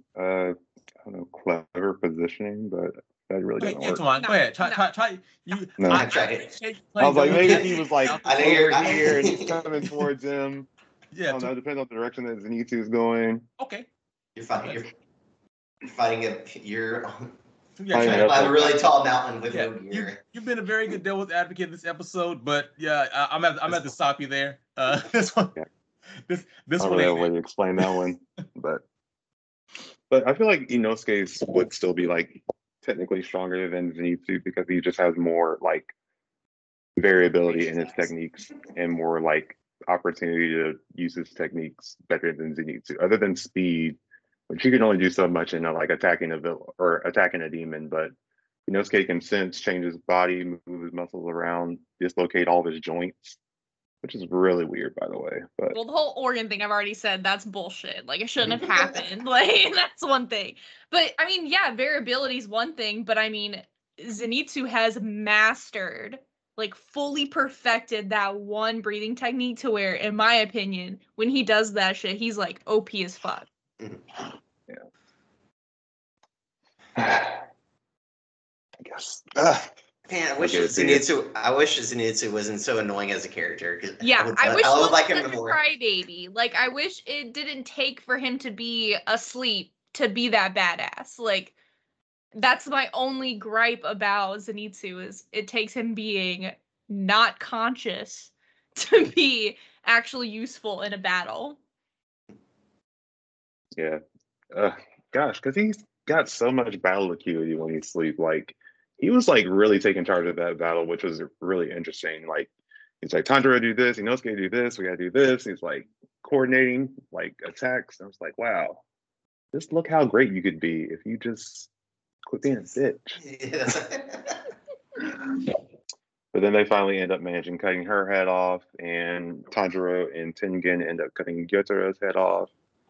clever positioning, but that really doesn't work. Antoine, go ahead. Try. You. No. I tried it. I was like, maybe he was like I know you're- over here and he's coming towards him. Yeah. I don't know. It depends on the direction that Zenitsu is going. Okay. You're fighting you're Yeah, Fine, trying to climb a really tall mountain with no gear. You've been a very good devil's advocate this episode, but yeah, I'm at to stop you there. This one, Yeah. this I don't one. really have a way to explain that one, but I feel like Inosuke's would still be like technically stronger than Zenitsu because he just has more like variability in his techniques and more like opportunity to use his techniques better than Zenitsu. Other than speed, which he can only do so much in like attacking a villain or attacking a demon, but Inosuke can sense, change his body, move his muscles around, dislocate all of his joints, which is really weird, by the way. But Well, the whole organ thing I've already said, that's bullshit. Like, it shouldn't have happened. Like, that's one thing. But, I mean, yeah, variability is one thing, but, I mean, Zenitsu has mastered, like, fully perfected that one breathing technique to where, in my opinion, when he does that shit, he's, like, OP as fuck. yeah. I guess. Man, I wish Okay, Zenitsu wasn't so annoying as a character. 'Cause Yeah, I wish I he would like wasn't him such a more. crybaby. Like, I wish it didn't take for him to be asleep to be that badass. Like, that's my only gripe about Zenitsu is it takes him being not conscious to be actually useful in a battle. Yeah. Gosh, because he's got so much battle acuity when he's asleep. Like he was like really taking charge of that battle, which was really interesting. Like he's like, Tanjiro do this, Inosuke do this, we gotta do this. He's like coordinating like attacks. I was like, wow, just look how great you could be if you just quit being a bitch. But then they finally end up managing cutting her head off, and Tanjiro and Tengen end up cutting Gyotaro's head off.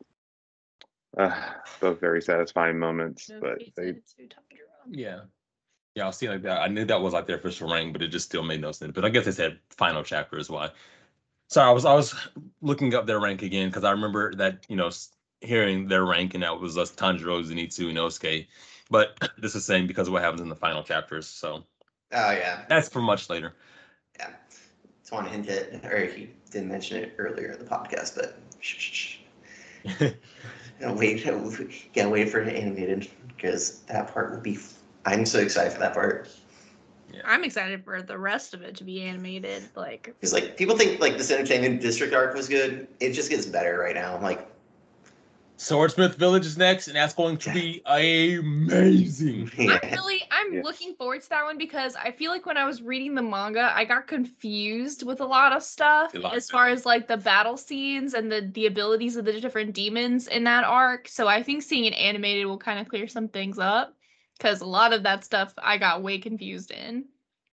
Both very satisfying moments, but they Yeah. Yeah, I'll see like that. I knew that was like their official rank, but it just still made no sense. But I guess they said final chapter is why. So I was looking up their rank again because I remember that, hearing their rank and that was us Tanjiro, Zenitsu, and Inosuke. But this is saying because of what happens in the final chapters. So Oh yeah. that's for much later. Yeah. Just want to hint it, or he didn't mention it earlier in the podcast, but shh. Wait for it animated because that part will be. I'm so excited for that part. Yeah. I'm excited for the rest of it to be animated. Like, because like people think like this Entertainment District arc was good. It just gets better right now. Like Swordsmith Village is next, and that's going to be amazing. yeah. I'm Yeah. looking forward to that one because I feel like when I was reading the manga, I got confused with a lot of stuff as far as like the battle scenes and the abilities of the different demons in that arc. So I think seeing it animated will kind of clear some things up because a lot of that stuff I got way confused in.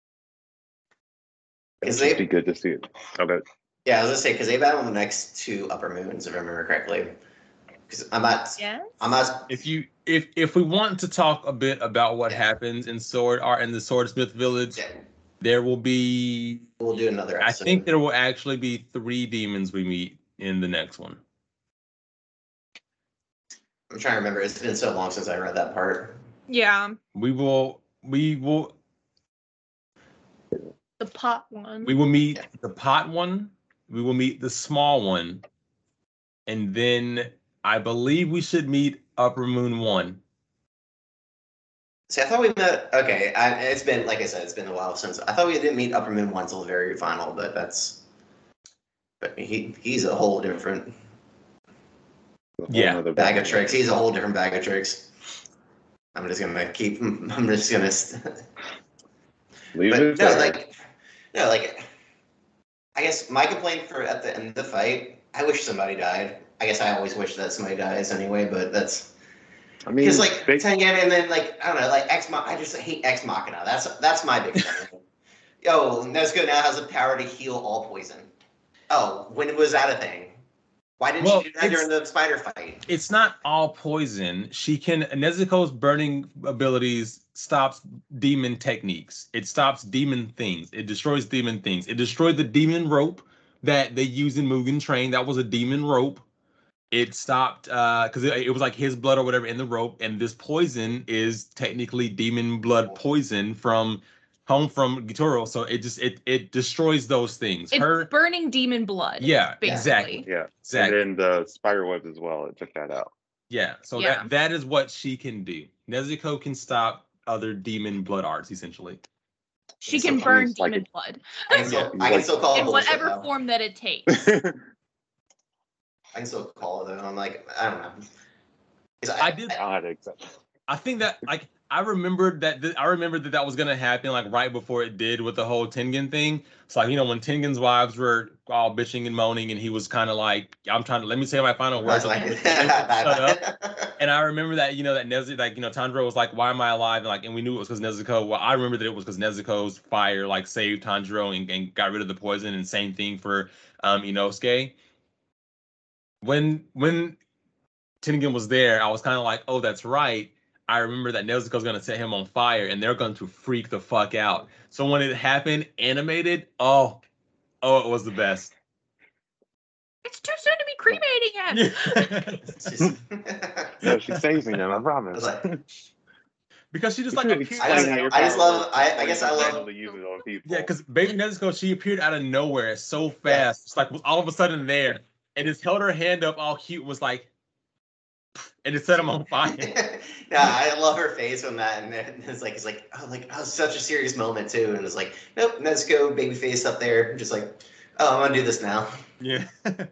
it'd just be good to see it. Okay. Yeah, I was gonna say because they battle the next two upper moons, if I remember correctly. Because I'm not. If we want to talk a bit about what Yeah. happens in the Swordsmith Village, Yeah, there will be. we'll do another I episode. think there will actually be 3 demons we meet in the next one. I'm trying to remember. It's been so long since I read that part. Yeah, We will the pot one. We will meet the pot one. We will meet the small one, and then I believe we should meet Upper Moon 1. See, I thought we met. Okay, it's been like I said, it's been a while since I thought we didn't meet Upper Moon 1 until the very final, but that's. But he's a whole different Yeah. bag of tricks. He's a whole different bag of tricks. I'm just gonna Leave But it no, there. like I guess my complaint for at the end of the fight, I wish somebody died. I guess I always wish that somebody dies anyway, but that's I mean, because like Tengen and then like I don't know, like I just hate Ex Machina. That's my big thing. Yo, Nezuko now has the power to heal all poison. Oh, when was that a thing? Why didn't she do that during the spider fight? It's not all poison. Nezuko's burning abilities stops demon techniques. It stops demon things. It destroys demon things. It destroyed the demon rope that they use in Mugen Train. That was a demon rope. It stopped because it was like his blood or whatever in the rope, and this poison is technically demon blood poison from Gyutaro. So it destroys those things. It's burning demon blood. Yeah, basically. exactly. Yeah. Exactly. And then the spider webs as well. It took that out. Yeah, so Yeah. that is what she can do. Nezuko can stop other demon blood arts, essentially. She So can it burn means, like, demon blood I can still call it in bullshit, whatever though. form that it takes. I can still call it though. I'm like, I don't know. 'Cause I did. I had to accept. I think that I remembered that was gonna happen like right before it did with the whole Tengen thing. So like when Tengen's wives were all bitching and moaning, and he was kind of like, "I'm trying to let me say my final words." Shut up. And I remember that that Nezuko, Tanjiro was like, "Why am I alive?" And we knew it was because Nezuko. Well, I remember that it was because Nezuko's fire saved Tanjiro and got rid of the poison. And same thing for Inosuke. When Tengen was there, I was kind of like, "Oh, that's right." I remember that Nezuko's going to set him on fire, and they're going to freak the fuck out. So when it happened, animated, it was the best. It's too soon to be cremating him. No, she saves me now, I promise. because she just You like should appeared explain out how of, your I just power love- works I before guess you I love- randomly use it on people. yeah, because Baby Nezuko, she appeared out of nowhere so fast. It's like was all of a sudden there and just held her hand up all cute and was like, and it set him on fire. Yeah, I love her face on that, and it's like, oh, such a serious moment too, and it's like, nope, let's go, baby face up there, just like, oh, I'm gonna do this now. Yeah.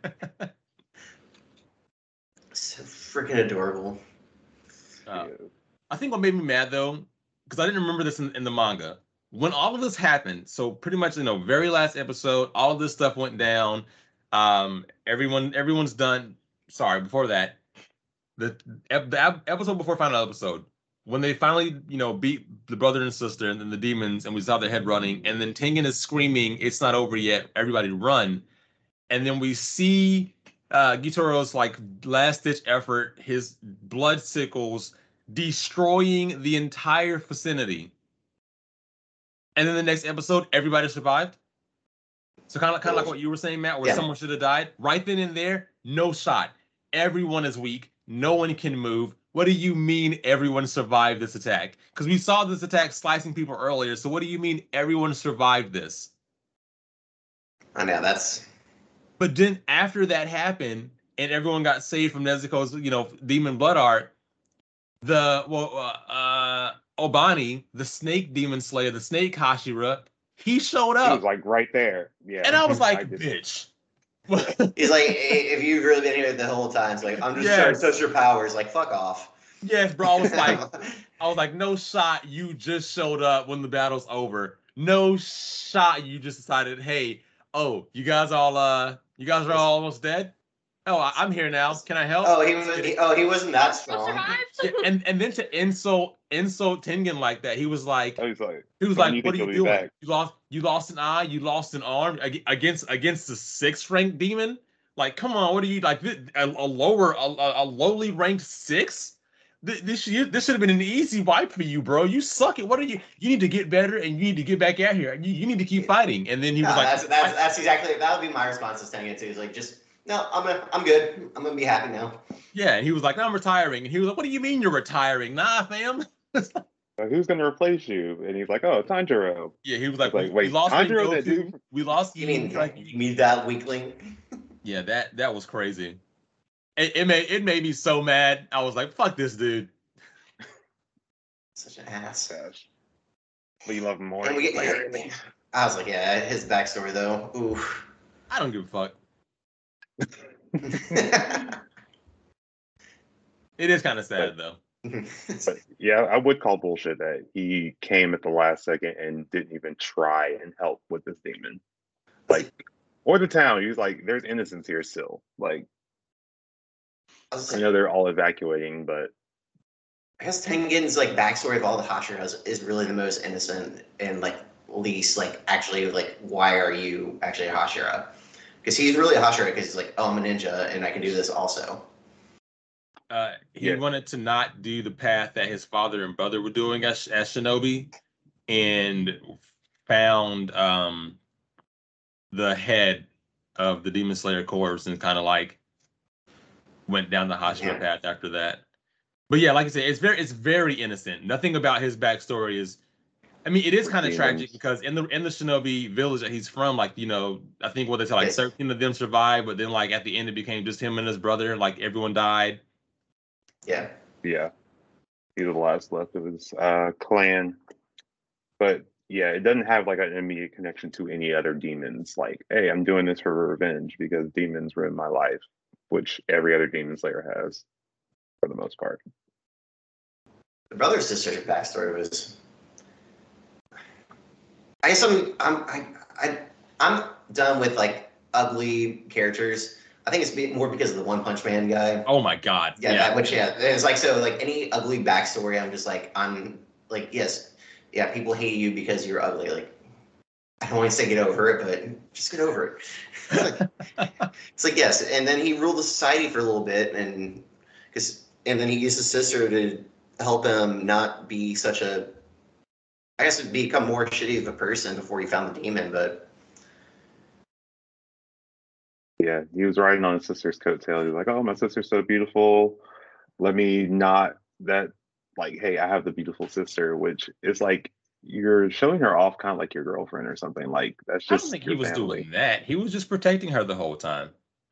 So freaking adorable. Uh, I think what made me mad though, because I didn't remember this in the manga. When all of this happened, so pretty much very last episode, all of this stuff went down. Everyone's done. Sorry, before that, the episode before final episode, when they finally beat the brother and sister and then the demons, and we saw their head running, and then Tengen is screaming, "It's not over yet! Everybody run!" And then we see Gitoro's like last ditch effort, his blood sickles destroying the entire vicinity. And then the next episode, everybody survived. So kind of like what you were saying, Matt, where someone should have died. Right then and there, no shot. Everyone is weak. No one can move. What do you mean everyone survived this attack? Because we saw this attack slicing people earlier. So what do you mean everyone survived this? I know that's. But then after that happened and everyone got saved from Nezuko's, demon blood art, Obani, the snake demon slayer, the snake Hashira, he showed up. He was like right there. Yeah. And I was like, bitch. He's like, if you've really been here the whole time, it's like, I'm just trying to test your powers. Like, fuck off. Yes, bro. I was like, no shot. You just showed up when the battle's over. No shot. You just decided, hey, you guys are all almost dead. Oh, I'm here now. Can I help? He wasn't that strong. Yeah, and then to insult Tengen like that, he was like, what are you doing? You lost an eye, you lost an arm against the 6th ranked demon. Like, come on, what are you like? A lowly ranked 6? This should have been an easy wipe for you, bro. You suck it. What are you? You need to get better, and you need to get back out here. You need to keep fighting. And then he was like, that's exactly that would be my response to Tengen too. He's like, just. No, I'm good. I'm gonna be happy now. Yeah, and he was like, no, I'm retiring. And he was like, what do you mean you're retiring? Nah, fam. Who's gonna replace you? And he's like, oh, Tanjiro. Yeah, he was like, wait, we lost Tanjiro, that dude? We lost. You mean that weakling? Yeah, that was crazy. It made me so mad. I was like, fuck this dude. Such an ass. Gosh. But you love him more. I was like, yeah, his backstory though. Oof. I don't give a fuck. It is kind of sad though. But yeah, I would call bullshit that he came at the last second and didn't even try and help with this demon, or the town. He was like, "There's innocence here still." Like, I know they're all evacuating, but I guess Tengen's backstory of all the Hashiras is really the most innocent and least actually why are you actually a Hashira? Because he's really a Hashira because he's like, oh, I'm a ninja and I can do this also. He wanted to not do the path that his father and brother were doing as shinobi, and found the head of the Demon Slayer corpse and kind of went down the Hashira path after that. But yeah, like I said, it's very innocent. Nothing about his backstory is. I mean, it is kind of tragic because in the shinobi village that he's from, I think what they said, 13 of them survived, but then at the end it became just him and his brother. Everyone died. Yeah. Yeah. He's the last left of his clan. But yeah, it doesn't have an immediate connection to any other demons. Hey, I'm doing this for revenge because demons ruined my life, which every other Demon Slayer has, for the most part. The brother sister's backstory was. I guess I'm done with ugly characters. I think it's more because of the One Punch Man guy. Oh my god. Yeah. It's any ugly backstory. I'm just yes, yeah, people hate you because you're ugly. I don't want to say get over it, but just get over it. It's yes, and then he ruled the society for a little bit, and then he used his sister to help him not be such a. I guess it'd become more shitty of a person before he found the demon, but yeah, he was riding on his sister's coattail. He was like, "Oh, my sister's so beautiful. Let me not like, hey, I have the beautiful sister, which is like you're showing her off kind of like your girlfriend or something. Like that's I don't just think he your was family. doing that. He was just protecting her the whole time.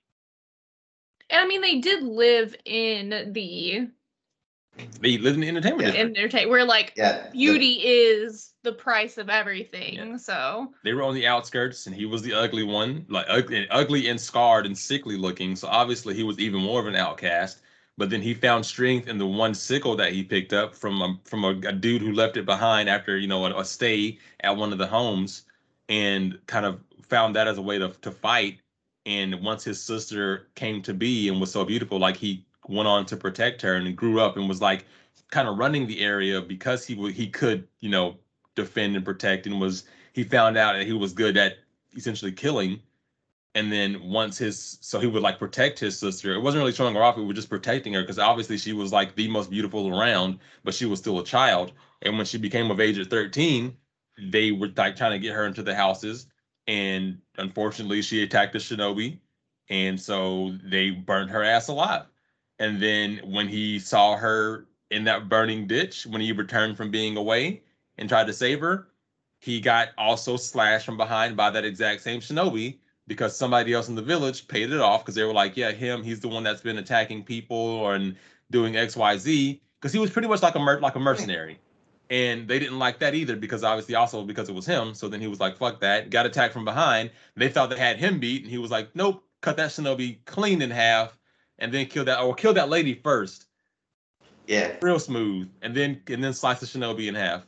And I mean, they did live in the They lived in the entertainment district. where like Yeah, beauty is the price of everything. Yeah. So They were on the outskirts, and he was the ugly one, like ugly and scarred and sickly looking. So obviously, he was even more of an outcast. But then he found strength in the one sickle that he picked up from a dude who left it behind after a stay at one of the homes, and kind of found that as a way to fight. And once his sister came to be and was so beautiful, like he went on to protect her and grew up and was like kind of running the area because he could defend and protect, and he found out that he was good at essentially killing. And then so he would like protect his sister. It wasn't really showing her off. It was just protecting her because obviously she was like the most beautiful around, but she was still a child. And when she became of age at 13, they were like trying to get her into the houses. And unfortunately, she attacked the shinobi. And so they burned her ass alive. And then when he saw her in that burning ditch, when he returned from being away and tried to save her, he got also slashed from behind by that exact same shinobi because somebody else in the village paid it off because they were like, yeah, he's the one that's been attacking people and doing XYZ, because he was pretty much like a mercenary. And they didn't like that either because obviously also because it was him. So then he was like, fuck that, got attacked from behind. They thought they had him beat, and he was like, nope, cut that shinobi clean in half and then kill that lady first. Yeah. Real smooth. And then slice the shinobi in half.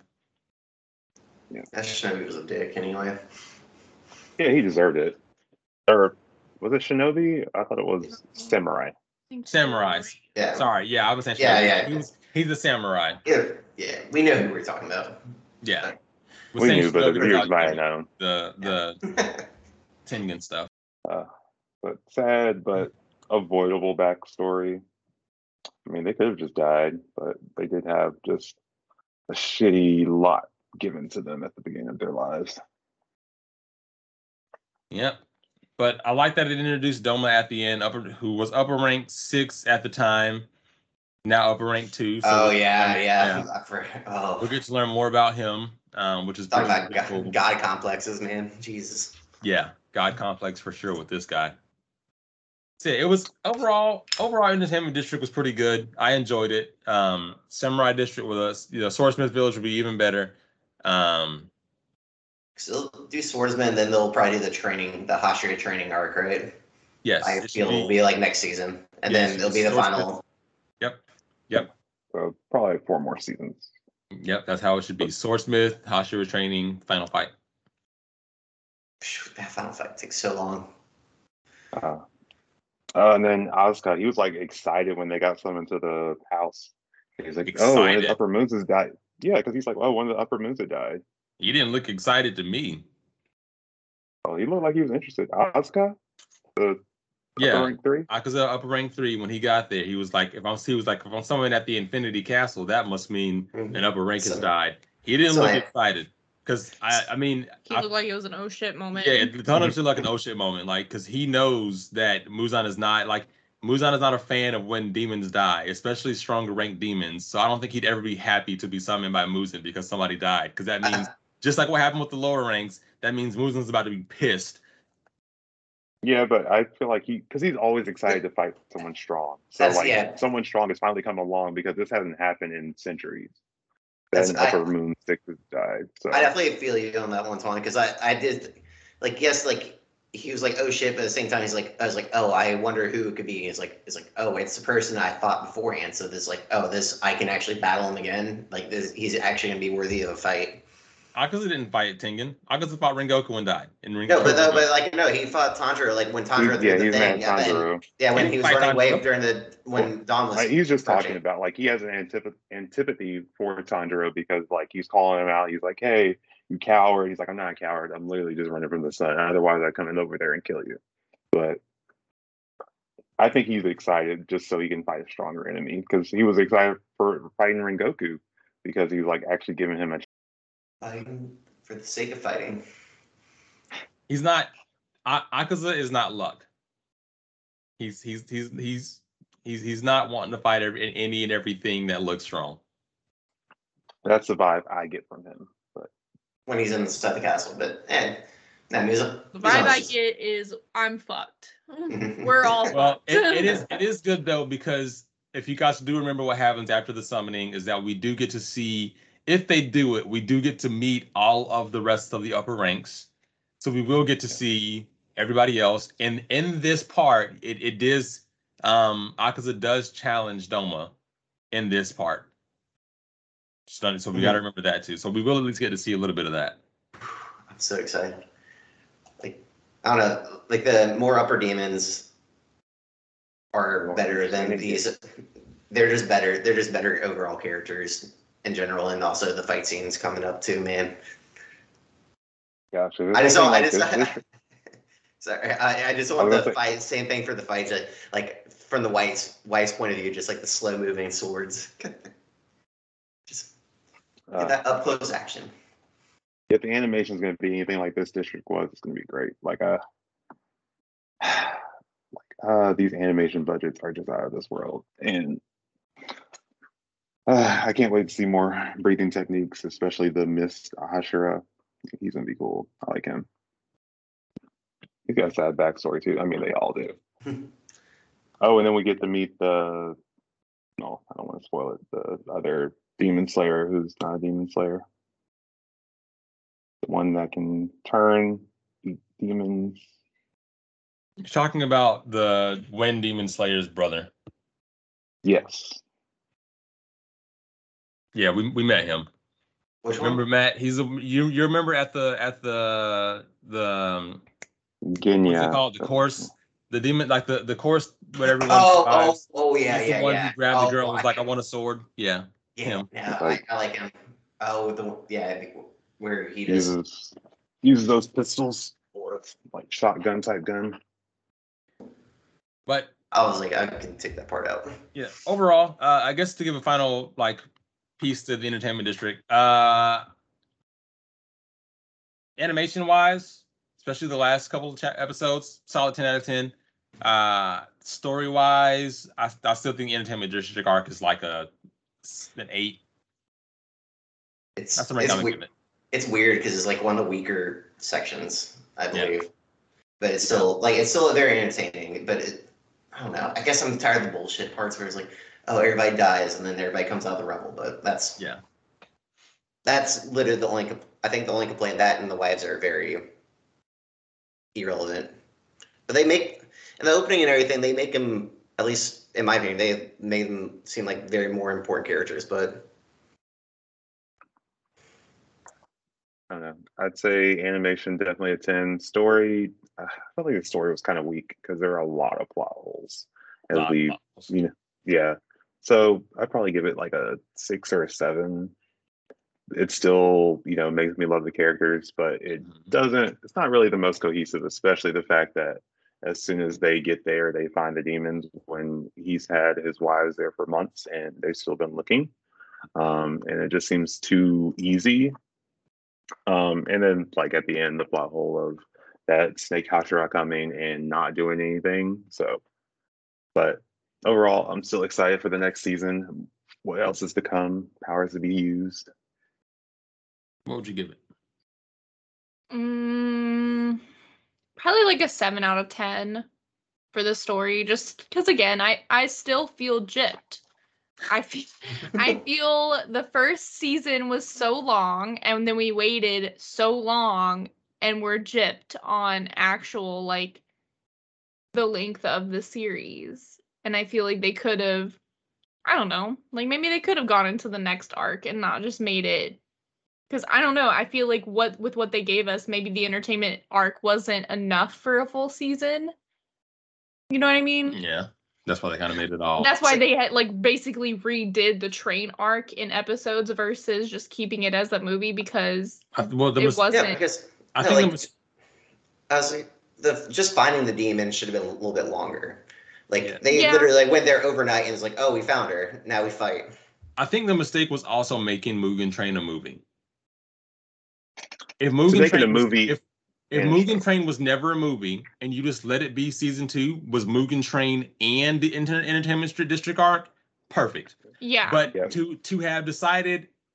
Yeah. That shinobi was a dick anyway. Yeah, he deserved it. Or was it shinobi? I thought it was samurai. Samurai. Yeah. Sorry, yeah, I was saying Yeah, shinobi. yeah. He's a samurai. Yeah, we know who we're talking about. Yeah. We knew, but the shinobi, viewers might have known. The Tengen stuff. But sad, but avoidable backstory. I mean, they could have just died, but they did have just a shitty lot given to them at the beginning of their lives. Yep. But I like that it introduced Doma at the end, who was upper rank 6 at the time, now upper rank 2. So yeah. We'll get to learn more about him, which is talking about cool. God complexes, man. Jesus. Yeah, God complex for sure with this guy. So it was overall Entertainment District was pretty good. I enjoyed it. Samurai District with us, Swordsmith Village would be even better. So they'll do Swordsman, then they'll probably do the Hashira training arc, right? Yes. I feel it'll be like next season. And then it'll be the final. Yep. So probably 4 more seasons. Yep, that's how it should be. Swordsmith, Hashira training, final fight. That final fight takes so long. And then Asuka, he was like excited when they got summoned to the house. He's like, excited. Oh, one of the upper moons has died. Yeah, because he's like, oh, one of the upper moons had died. He didn't look excited to me. Oh, he looked like he was interested. Asuka? Upper rank 3? Asuka upper rank 3, when he got there, he was like, if I'm summoned at the Infinity Castle, that must mean an upper rank has died. He didn't look excited. Because I mean, he looked like it was an oh shit moment. Yeah, it looked like an oh shit moment, like because he knows that Muzan is not a fan of when demons die, especially stronger ranked demons. So I don't think he'd ever be happy to be summoned by Muzan because somebody died. Because that means just like what happened with the lower ranks, that means Muzan's about to be pissed. Yeah, but I feel like because he's always excited to fight someone strong. So someone strong has finally come along because this hasn't happened in centuries. Then upper moon 6 has died. So I definitely feel you on that one, Twan, because I did he was like, oh shit, but at the same time I was like, oh, I wonder who it could be. It's like, oh, it's the person I thought beforehand. So this I can actually battle him again. Like he's actually gonna be worthy of a fight. Akaza didn't fight Tengen. Akaza fought Rengoku and died. He fought Tanjiro when Tanjiro threw the thing. When he was running away when Dawn was. He's just talking about like he has an antipathy for Tanjiro because like he's calling him out. He's like, hey, you coward. He's like, I'm not a coward. I'm literally just running from the sun. Otherwise, I'd come in over there and kill you. But I think he's excited just so he can fight a stronger enemy because he was excited for fighting Rengoku because he was like actually giving him a fighting for the sake of fighting. He's not. Akaza is not luck. He's not wanting to fight any and everything that looks strong. That's the vibe I get from him. But when he's inside the castle. But that music. The vibe I get is I'm fucked. We're all Well, fucked. it is good though, because if you guys do remember what happens after the summoning is that we do get to see, if they do it, we do get to meet all of the rest of the upper ranks. So we will get to see everybody else. And in this part, it is Akaza does challenge Doma in this part. So we got to remember that too. So we will at least get to see a little bit of that. I'm so excited. Like, I don't know, like the more upper demons are better than these. They're just better. They're just better overall characters in general, and also the fight scenes coming up too, man. Gotcha. I just want the fight. Same thing for the fights. Like from the wife's point of view, just like the slow moving swords. Just get that up close action. If the animation is going to be anything like this district was, it's going to be great. These animation budgets are just out of this world, and I can't wait to see more breathing techniques, especially the Mist Hashira. He's going to be cool. I like him. He's got a sad backstory too. I mean, they all do. Oh, and then we get to meet no, I don't want to spoil it. The other Demon Slayer who's not a Demon Slayer. The one that can turn demons. You're talking about the Wen Demon Slayer's brother. Yes. Yeah, we met him. Which remember one? Matt? He's you remember at the Genya. what's it called? The course, the demon, like the course, whatever. Oh yeah, He's yeah, the one yeah. who grabbed the girl and was like, "I want a sword." Yeah, him. Yeah, I like him. Oh, where he uses those pistols or like shotgun type gun. But I was like, I can take that part out. Yeah, overall, I guess to give a final piece to the entertainment district, animation wise, especially the last couple of episodes, solid 10 out of 10. Story wise, I still think the entertainment district arc is like an 8. That's the rank I'm gonna give it. It's weird because it's like one of the weaker sections, I believe. Yeah. But it's still very entertaining. But I don't know. I guess I'm tired of the bullshit parts where it's like, oh, everybody dies and then everybody comes out of the rubble. But that's literally the only complaint. That and the wives are very irrelevant. But they make, in the opening and everything, they make them, at least in my opinion, they made them seem like very more important characters. But I don't know. I'd say animation definitely a 10. Story, I felt like the story was kind of weak because there are a lot of plot holes. Yeah. So I'd probably give it like a 6 or a 7. It still, makes me love the characters, but it's not really the most cohesive, especially the fact that as soon as they get there, they find the demons when he's had his wives there for months and they've still been looking. And it just seems too easy. And then at the end, the plot hole of that Snake Hashira coming and not doing anything. So, but overall, I'm still excited for the next season. What else is to come? Powers to be used. What would you give it? Probably like a 7 out of 10 for the story. Just because, again, I still feel gypped. I feel the first season was so long, and then we waited so long, and we're gypped on actual the length of the series. And I feel like they could have, I don't know, maybe they could have gone into the next arc and not just made it. Because I don't know, I feel like with what they gave us, maybe the entertainment arc wasn't enough for a full season. You know what I mean? Yeah. That's why they kind of made it all. That's why they had basically redid the train arc in episodes versus just keeping it as a movie because it wasn't. Yeah, because I think just finding the demon should have been a little bit longer. They literally went there overnight and it's like, oh, we found her. Now we fight. I think the mistake was also making Mugen Train a movie. If Mugen Train If Mugen Train was never a movie and you just let it be season 2, was Mugen Train and the entertainment district arc perfect? Yeah. But to have decided,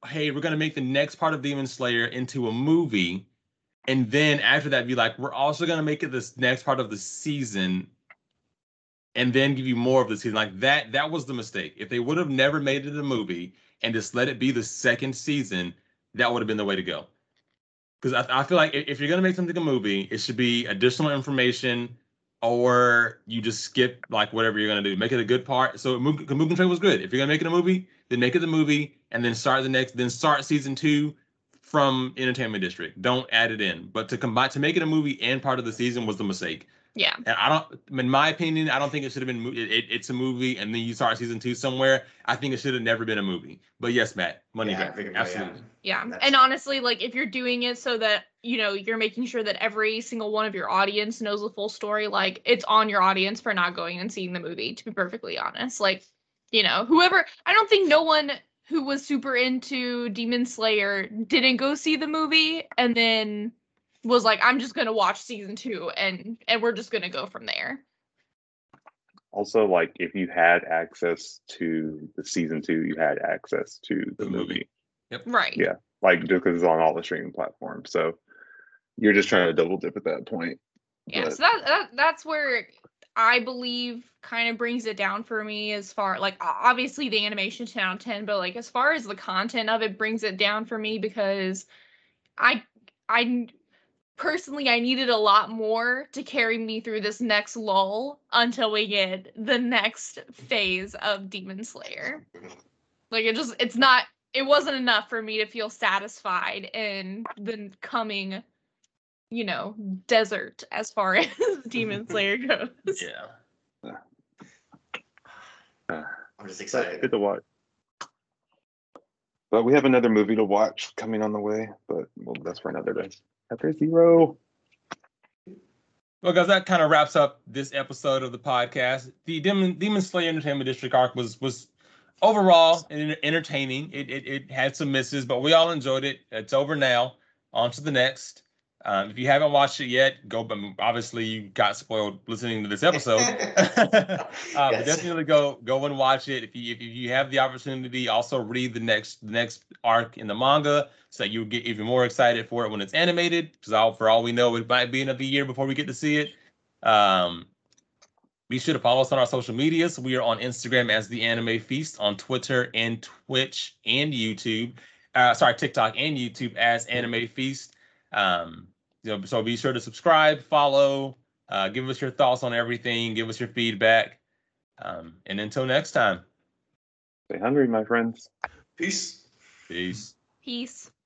hey, we're gonna make the next part of Demon Slayer into a movie, and then after that, be like, we're also gonna make it this next part of the season, and then give you more of the season. Like that was the mistake. If they would have never made it a movie and just let it be the second season, that would have been the way to go. Because I feel like if you're gonna make something a movie, it should be additional information, or you just skip like whatever you're gonna do. Make it a good part. So Mugen Train was good. If you're gonna make it a movie, then make it the movie, and then start season 2 from Entertainment District. Don't add it in. But to make it a movie and part of the season was the mistake. Yeah. And in my opinion, I don't think it should have been. It's a movie, and then you start season 2 somewhere. I think it should have never been a movie. But yes, Matt, money Yeah, back, figured, absolutely. Yeah. That's- And honestly, like if you're doing it so that, you're making sure that every single one of your audience knows the full story, like it's on your audience for not going and seeing the movie, to be perfectly honest. Like, whoever, I don't think no one who was super into Demon Slayer didn't go see the movie and then was like, I'm just going to watch season 2 and we're just going to go from there. Also, like if you had access to the season 2, you had access to the movie. Yep. Right. Yeah, like just because it's on all the streaming platforms, so you're just trying to double dip at that point. Yeah, But- so that's where I believe kind of brings it down for me, as far like obviously the animation 10 out of 10, but like as far as the content of it brings it down for me, because I personally I needed a lot more to carry me through this next lull until we get the next phase of Demon Slayer. Like it wasn't enough for me to feel satisfied in the coming desert as far as Demon Slayer goes. Yeah. I'm just But excited. good to watch. But we have another movie to watch coming on the way, but well, that's for another day. After Zero. Well, guys, that kind of wraps up this episode of the podcast. The Demon Slayer Entertainment District arc was overall entertaining. It had some misses, but we all enjoyed it. It's over now. On to the next. If you haven't watched it yet, go. Obviously, you got spoiled listening to this episode. But Yes. definitely go and watch it. If you have the opportunity, also read the next arc in the manga, so you get even more excited for it when it's animated. Because for all we know, it might be another year before we get to see it. Be sure to follow us on our social medias. We are on Instagram as The Anime Feast, on Twitter and Twitch and YouTube. TikTok and YouTube as Anime Feast. So be sure to subscribe, follow, give us your thoughts on everything, give us your feedback. And until next time, Stay hungry, my friends. Peace. peace. Peace.